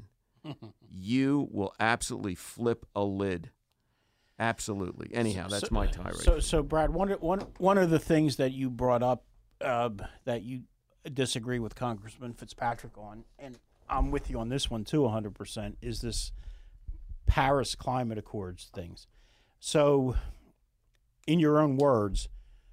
You will absolutely flip a lid. Absolutely. Anyhow, that's so, my tirade. So, so Brad, one, one, one of the things that you brought up uh, that you disagree with Congressman Fitzpatrick on, and I'm with you on this one too, one hundred percent, is this Paris Climate Accords things. So, in your own words,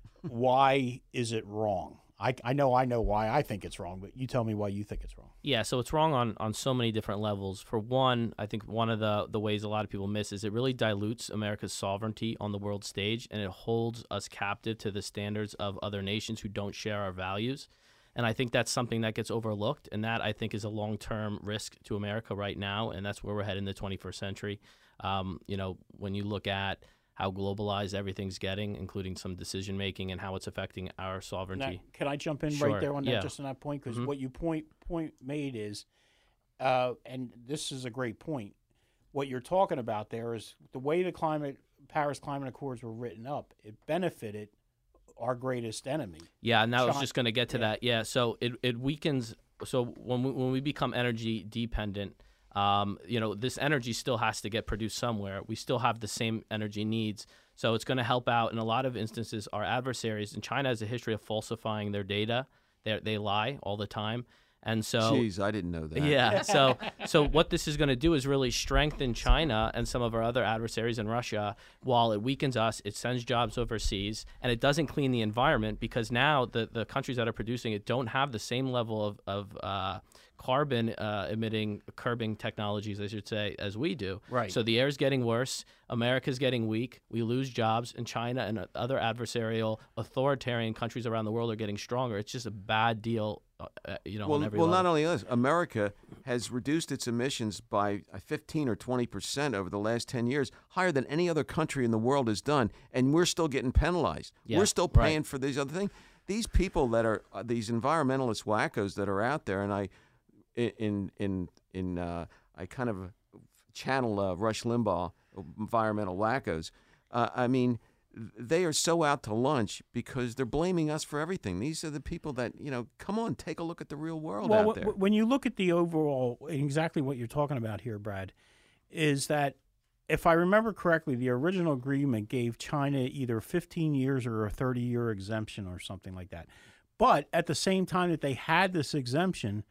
why is it wrong? I, I know I know why I think it's wrong, but you tell me why you think it's wrong. Yeah, so it's wrong on, on so many different levels. For one, I think one of the, the ways a lot of people miss is it really dilutes America's sovereignty on the world stage, and it holds us captive to the standards of other nations who don't share our values. And I think that's something that gets overlooked, and that I think is a long-term risk to America right now, and that's where we're heading in the twenty-first century. Um, you know, when you look at how globalized everything's getting, including some decision-making and how it's affecting our sovereignty. Now, can I jump in Sure. right there on that, Yeah. just on that point? Because Mhm. what you point point made is, uh, and this is a great point, what you're talking about there is the way the climate Paris Climate Accords were written up, it benefited our greatest enemy. Yeah, and I was China- just going to get to yeah. that. Yeah, so it, it weakens. So when we, when we become energy dependent, um, you know, this energy still has to get produced somewhere. We still have the same energy needs. So it's going to help out in a lot of instances our adversaries. And China has a history of falsifying their data. They they lie all the time. And so, Jeez, I didn't know that. yeah. So, so what this is going to do is really strengthen China and some of our other adversaries in Russia. While it weakens us, it sends jobs overseas, and it doesn't clean the environment because now the, the countries that are producing it don't have the same level of of uh, carbon uh, emitting curbing technologies, I should say, as we do. Right. So the air is getting worse. America's getting weak. We lose jobs, and China and other adversarial, authoritarian countries around the world are getting stronger. It's just a bad deal. Uh, you know, Well, on every well, level. not only this, America has reduced its emissions by fifteen or twenty percent over the last ten years, higher than any other country in the world has done, and we're still getting penalized. Yeah, we're still right. paying for these other things. These people that are uh, these environmentalist wackos that are out there, and I, in in in uh, I kind of channel uh, Rush Limbaugh, environmental wackos. Uh, I mean. They are so out to lunch because they're blaming us for everything. These are the people that, you know, come on, take a look at the real world well, out w- there. when you look at the overall, exactly what you're talking about here, Brad, is that if I remember correctly, the original agreement gave China either fifteen years or a thirty-year exemption or something like that. But at the same time that they had this exemption,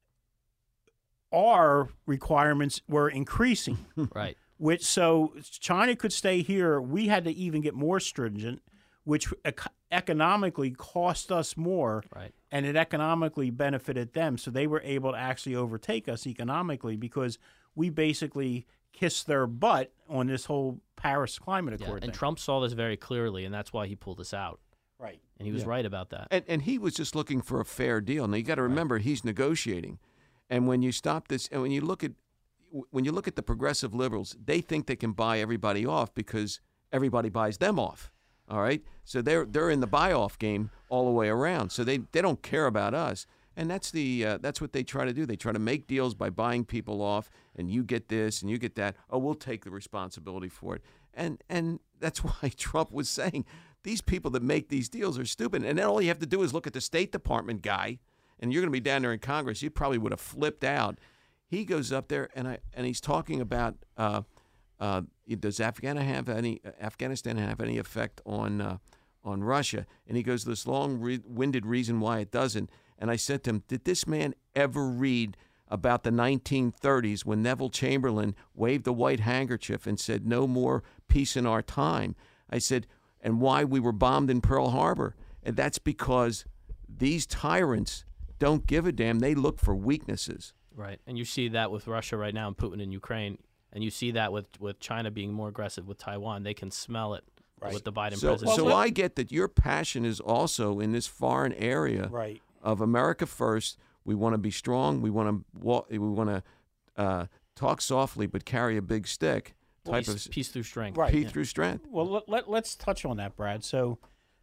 our requirements were increasing. Right. Which so China could stay here. We had to even get more stringent, which ec- economically cost us more, Right. and it economically benefited them. So they were able to actually overtake us economically because we basically kissed their butt on this whole Paris Climate Yeah. Accord And thing. Trump saw this very clearly, and that's why he pulled us out. Right. And he was Yeah. right about that. And, and he was just looking for a fair deal. Now, you got to remember, he's negotiating. And when you stop this, and when you look at when you look at the progressive liberals, they think they can buy everybody off because everybody buys them off. All right, so they're they're in the buy off game all the way around. So they, they don't care about us, and that's the uh, that's what they try to do. They try to make deals by buying people off, and you get this and you get that. Oh, we'll take the responsibility for it, and and that's why Trump was saying these people that make these deals are stupid. And then all you have to do is look at the State Department guy, and you're going to be down there in Congress. You probably would have flipped out. He goes up there and I and he's talking about uh, uh, does Afghanistan have any Afghanistan have any effect on uh, on Russia? And he goes this long-winded reason why it doesn't. And I said to him, did this man ever read about the nineteen thirties when Neville Chamberlain waved a white handkerchief and said no more peace in our time? I said, and why we were bombed in Pearl Harbor? And that's because these tyrants don't give a damn. They look for weaknesses. Right. And you see that with Russia right now and Putin in Ukraine. And you see that with, with China being more aggressive with Taiwan. They can smell it Right. with the Biden So, presidency. so I get that your passion is also in this foreign area Right. of America first. We want to be strong. We want to we want to uh, talk softly but carry a big stick. Type peace, of peace through strength. Right. peace Yeah. through strength. Well, let, let, let's touch on that, Brad. So,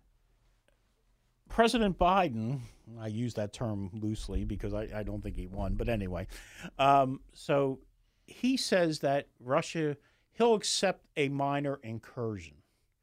President Biden, I use that term loosely because I, I don't think he won, but anyway. Um, so, he says that Russia, he'll accept a minor incursion.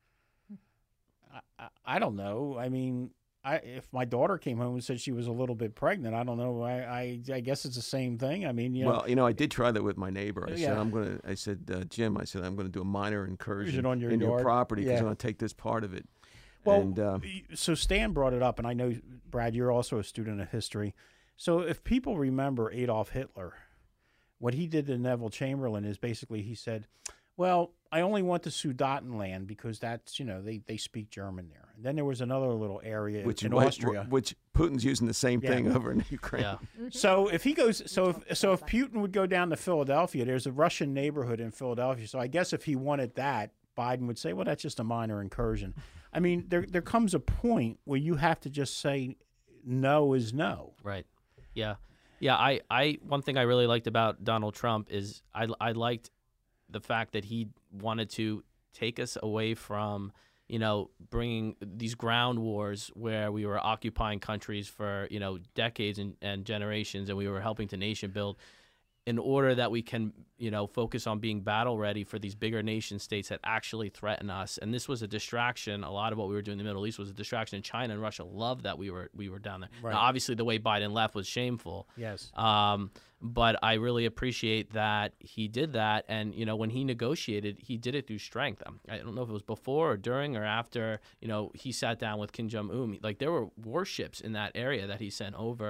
I, I, I don't know. I mean, I, if my daughter came home and said she was a little bit pregnant, I don't know. I, I, I guess it's the same thing. I mean, you know. Well, you know, I did try that with my neighbor. I Yeah. said, I'm going to. I said, uh, Jim, I said, I'm going to do a minor incursion Incursion on your in your yard? property because Yeah. I'm going to take this part of it. Well, and, uh, so Stan brought it up, and I know, Brad, you're also a student of history. So if people remember Adolf Hitler, what he did to Neville Chamberlain is basically he said, well, I only want the Sudetenland because that's, you know, they, they speak German there. And then there was another little area which in what- Austria. which Putin's using the same Yeah. thing over in Ukraine. Yeah. So if he goes, so if so if Putin would go down to Philadelphia, there's a Russian neighborhood in Philadelphia. So I guess if he wanted that, Biden would say, well, that's just a minor incursion. I mean, there there comes a point where you have to just say no is no. Right. Yeah. Yeah. I, I one thing I really liked about Donald Trump is I, I liked the fact that he wanted to take us away from, you know, bringing these ground wars where we were occupying countries for, you know, decades and, and generations, and we were helping to nation build in order that we can, you know, focus on being battle ready for these bigger nation states that actually threaten us. And this was a distraction. A lot of what we were doing in the Middle East was a distraction. And China and Russia loved that we were we were down there. Right. Now, obviously, the way Biden left was shameful. Yes. Um, but I really appreciate that he did that. And, you know, when he negotiated, he did it through strength. Um, I don't know if it was before or during or after, you know, he sat down with Kim Jong-un. Like, there were warships in that area that he sent over.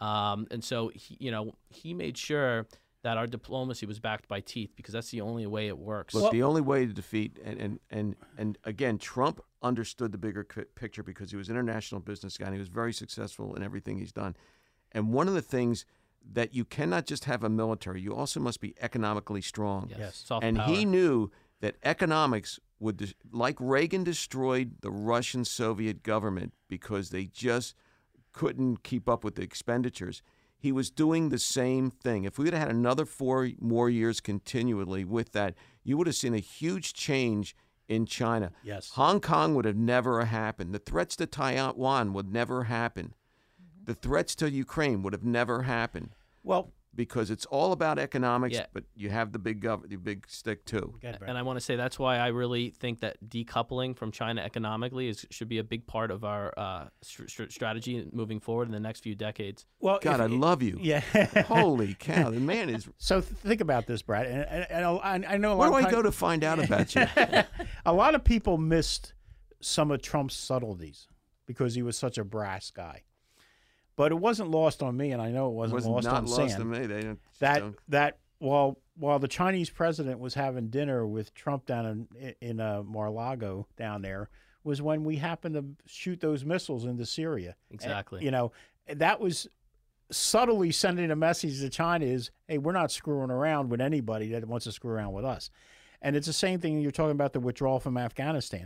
Um, and so, he, you know, he made sure that our diplomacy was backed by teeth, because that's the only way it works. Look, the only way to defeat, and, and, and, and again, Trump understood the bigger c- picture because he was an international business guy and he was very successful in everything he's done. And one of the things that you cannot just have a military, you also must be economically strong. Yes. Yes. Soft And power. he knew that economics would, dis- like Reagan destroyed the Russian Soviet government because they just couldn't keep up with the expenditures. He was doing the same thing. If we would have had another four more years continually with that, you would have seen a huge change in China. Yes. Hong Kong would have never happened. The threats to Taiwan would never happen. The threats to Ukraine would have never happened Well, because it's all about economics, Yeah. but you have the big gov- the big stick too. go ahead, Brad. And I want to say that's why I really think that decoupling from China economically is should be a big part of our uh, str- str- strategy moving forward in the next few decades. well, God, I if- love you. Yeah. Holy cow, the man is. So th- think about this, Brad, and, and, and I I know a Where lot do of I time- go to find out about you? a lot of people missed some of Trump's subtleties because he was such a brass guy. But it wasn't lost on me, and I know it wasn't was lost not on lost Sam. to me. They don't, that don't- that while while the Chinese president was having dinner with Trump down in in uh, Mar-a-Lago down there, was when we happened to shoot those missiles into Syria. Exactly. And, you know, that was subtly sending a message to China is, hey, we're not screwing around with anybody that wants to screw around with us. And it's the same thing you're talking about the withdrawal from Afghanistan.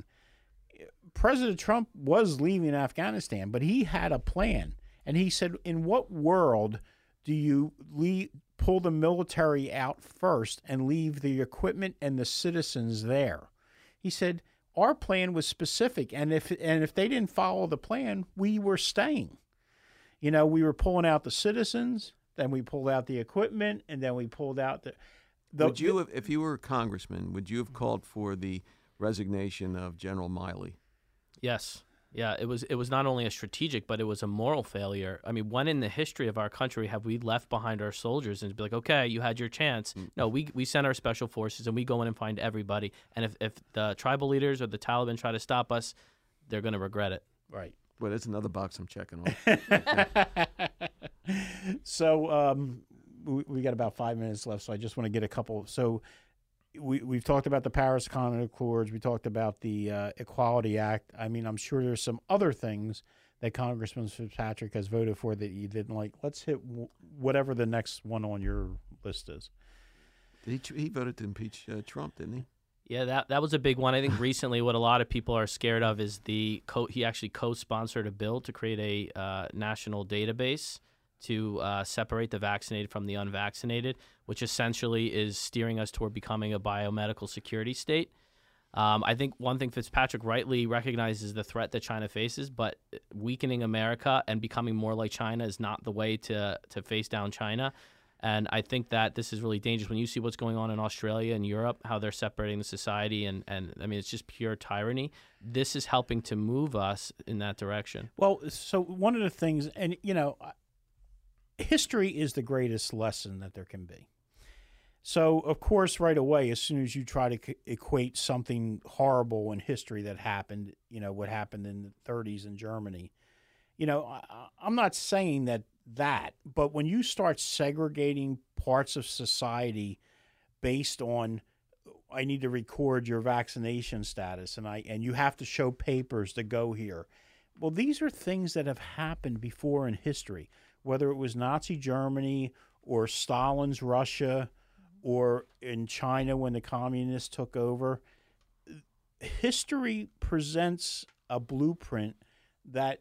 President Trump was leaving Afghanistan, but he had a plan. And he said, in what world do you leave, pull the military out first and leave the equipment and the citizens there? He said, our plan was specific. And if, and if they didn't follow the plan, we were staying. You know, we were pulling out the citizens, then we pulled out the equipment, and then we pulled out the... the would you have, if you were a congressman, would you have called for the resignation of General Miley? Yes. Yeah, it was it was not only a strategic, but it was a moral failure. I mean, when in the history of our country have we left behind our soldiers and be like, okay, you had your chance? No, we we send our special forces and we go in and find everybody. And if, if the tribal leaders or the Taliban try to stop us, they're going to regret it. Right. Well, that's another box I'm checking off. So um, we, we got about five minutes left, so I just want to get a couple. So we, we've talked about the Paris Climate Accords. We talked about the uh, Equality Act. I mean, I'm sure there's some other things that Congressman Fitzpatrick has voted for that you didn't like. Let's hit w- whatever the next one on your list is. He, he voted to impeach uh, Trump, didn't he? Yeah, that that was a big one. I think recently what a lot of people are scared of is the co- he actually co-sponsored a bill to create a uh, national database to uh, separate the vaccinated from the unvaccinated, which essentially is steering us toward becoming a biomedical security state. Um, I think one thing Fitzpatrick rightly recognizes the threat that China faces, but weakening America and becoming more like China is not the way to to face down China. And I think that this is really dangerous when you see what's going on in Australia and Europe, how they're separating the society. And, and I mean, it's just pure tyranny. This is helping to move us in that direction. Well, so one of the things, and, you know, history is the greatest lesson that there can be. So, of course, right away, as soon as you try to c- equate something horrible in history that happened, you know, what happened in the thirties in Germany, you know, I, I'm not saying that that, but when you start segregating parts of society based on, I need to record your vaccination status, and I and you have to show papers to go here. Well, these are things that have happened before in history, whether it was Nazi Germany or Stalin's Russia or in China when the communists took over. History presents a blueprint that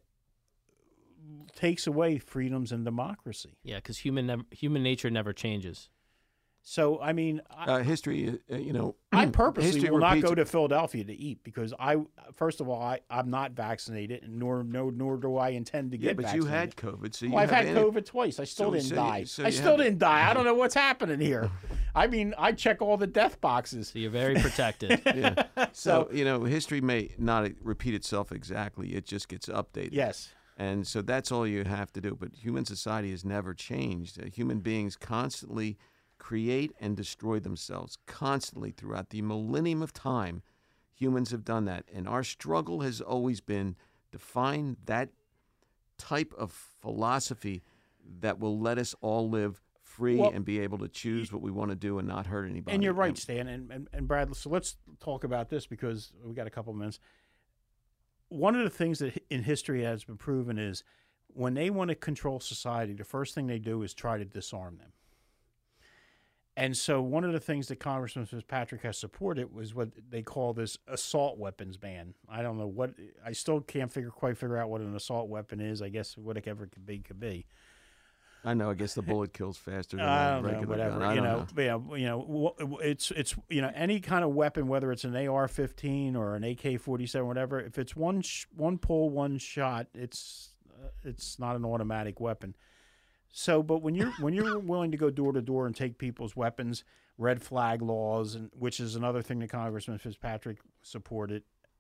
takes away freedoms and democracy. Yeah, because human nev- human nature never changes. So, I mean, I, Uh, history, uh, you know, I purposely history will not repeats- go to Philadelphia to eat because I, first of all, I, I'm not vaccinated, and nor no, nor do I intend to Yeah, get but vaccinated. you had COVID, so you Well, I've have had any- COVID twice. I still So- didn't so- die. so I you still have- didn't die. I don't know what's happening here. I mean, I check all the death boxes. So you're very protected. Yeah. So- So, you know, history may not repeat itself exactly. It just gets updated. Yes. And so that's all you have to do. But human society has never changed. Uh, human beings constantly create and destroy themselves, constantly throughout the millennium of time. Humans have done that. And our struggle has always been to find that type of philosophy that will let us all live free Well, and be able to choose what we want to do and not hurt anybody. And you're right, Stan. And, and, and Brad, so let's talk about this because we got a couple of minutes. One of the things that in history has been proven is when they want to control society, the first thing they do is try to disarm them. And so one of the things that Congressman Fitzpatrick has supported was what they call this assault weapons ban. I don't know what – I still can't figure quite figure out what an assault weapon is. I guess whatever it could be could be. I know. I guess the bullet kills faster than I a don't know, regular whatever. gun. I you don't know, know. you know, you know, it's it's you know any kind of weapon, whether it's an A R fifteen or an A K forty-seven, whatever. If it's one sh- one pull, one shot, it's uh, it's not an automatic weapon. So, but when you're when you're willing to go door to door and take people's weapons, red flag laws, and which is another thing that Congressman Fitzpatrick supported.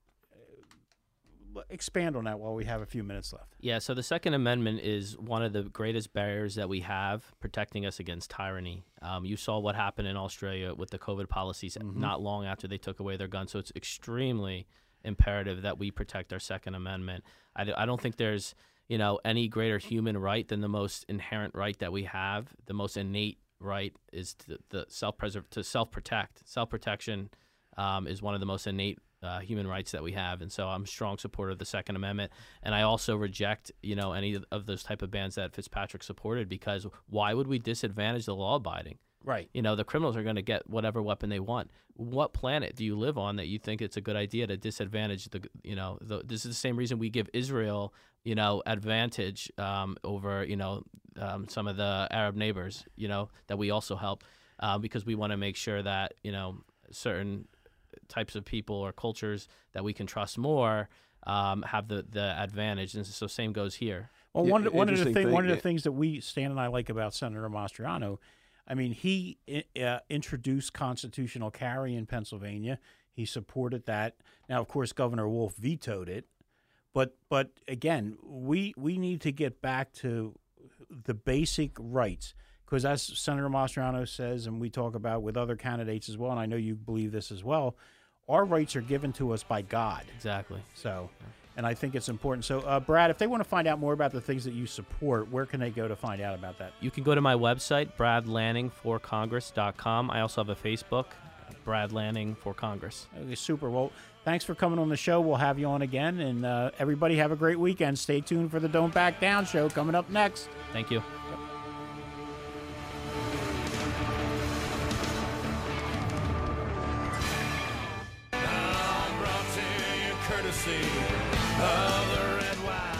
Expand on that while we have a few minutes left. Yeah, so the Second Amendment is one of the greatest barriers that we have protecting us against tyranny. Um, you saw what happened in Australia with the COVID policies mm-hmm. not long after they took away their guns. So it's extremely imperative that we protect our Second Amendment. I, d- I don't think there's you know any greater human right than the most inherent right that we have. The most innate right is to the self-preserve to self-protect. Self-protection um, is one of the most innate Uh, human rights that we have, and so I'm a strong supporter of the Second Amendment, and I also reject, you know, any of those type of bans that Fitzpatrick supported, because why would we disadvantage the law-abiding? Right. You know, the criminals are going to get whatever weapon they want. What planet do you live on that you think it's a good idea to disadvantage the, you know, the, this is the same reason we give Israel, you know, advantage um, over, you know, um, some of the Arab neighbors, you know, that we also help uh, because we want to make sure that, you know, certain types of people or cultures that we can trust more um, have the, the advantage, and so same goes here. Well, Yeah, one one of the interesting thing, thing, one of the yeah. things that we Stan and I like about Senator Mastriano, I mean, he uh, introduced constitutional carry in Pennsylvania. He supported that. Now, of course, Governor Wolf vetoed it, but but again, we we need to get back to the basic rights. Because as Senator Mastriano says, and we talk about with other candidates as well, and I know you believe this as well, our rights are given to us by God. Exactly. So, and I think it's important. So, uh, Brad, if they want to find out more about the things that you support, where can they go to find out about that? You can go to my website, brad lanning for congress dot com. I also have a Facebook, Brad Lanning for Congress. Okay, super. Well, thanks for coming on the show. We'll have you on again. And uh, everybody have a great weekend. Stay tuned for the Don't Back Down show coming up next. Thank you. Courtesy of the red, white,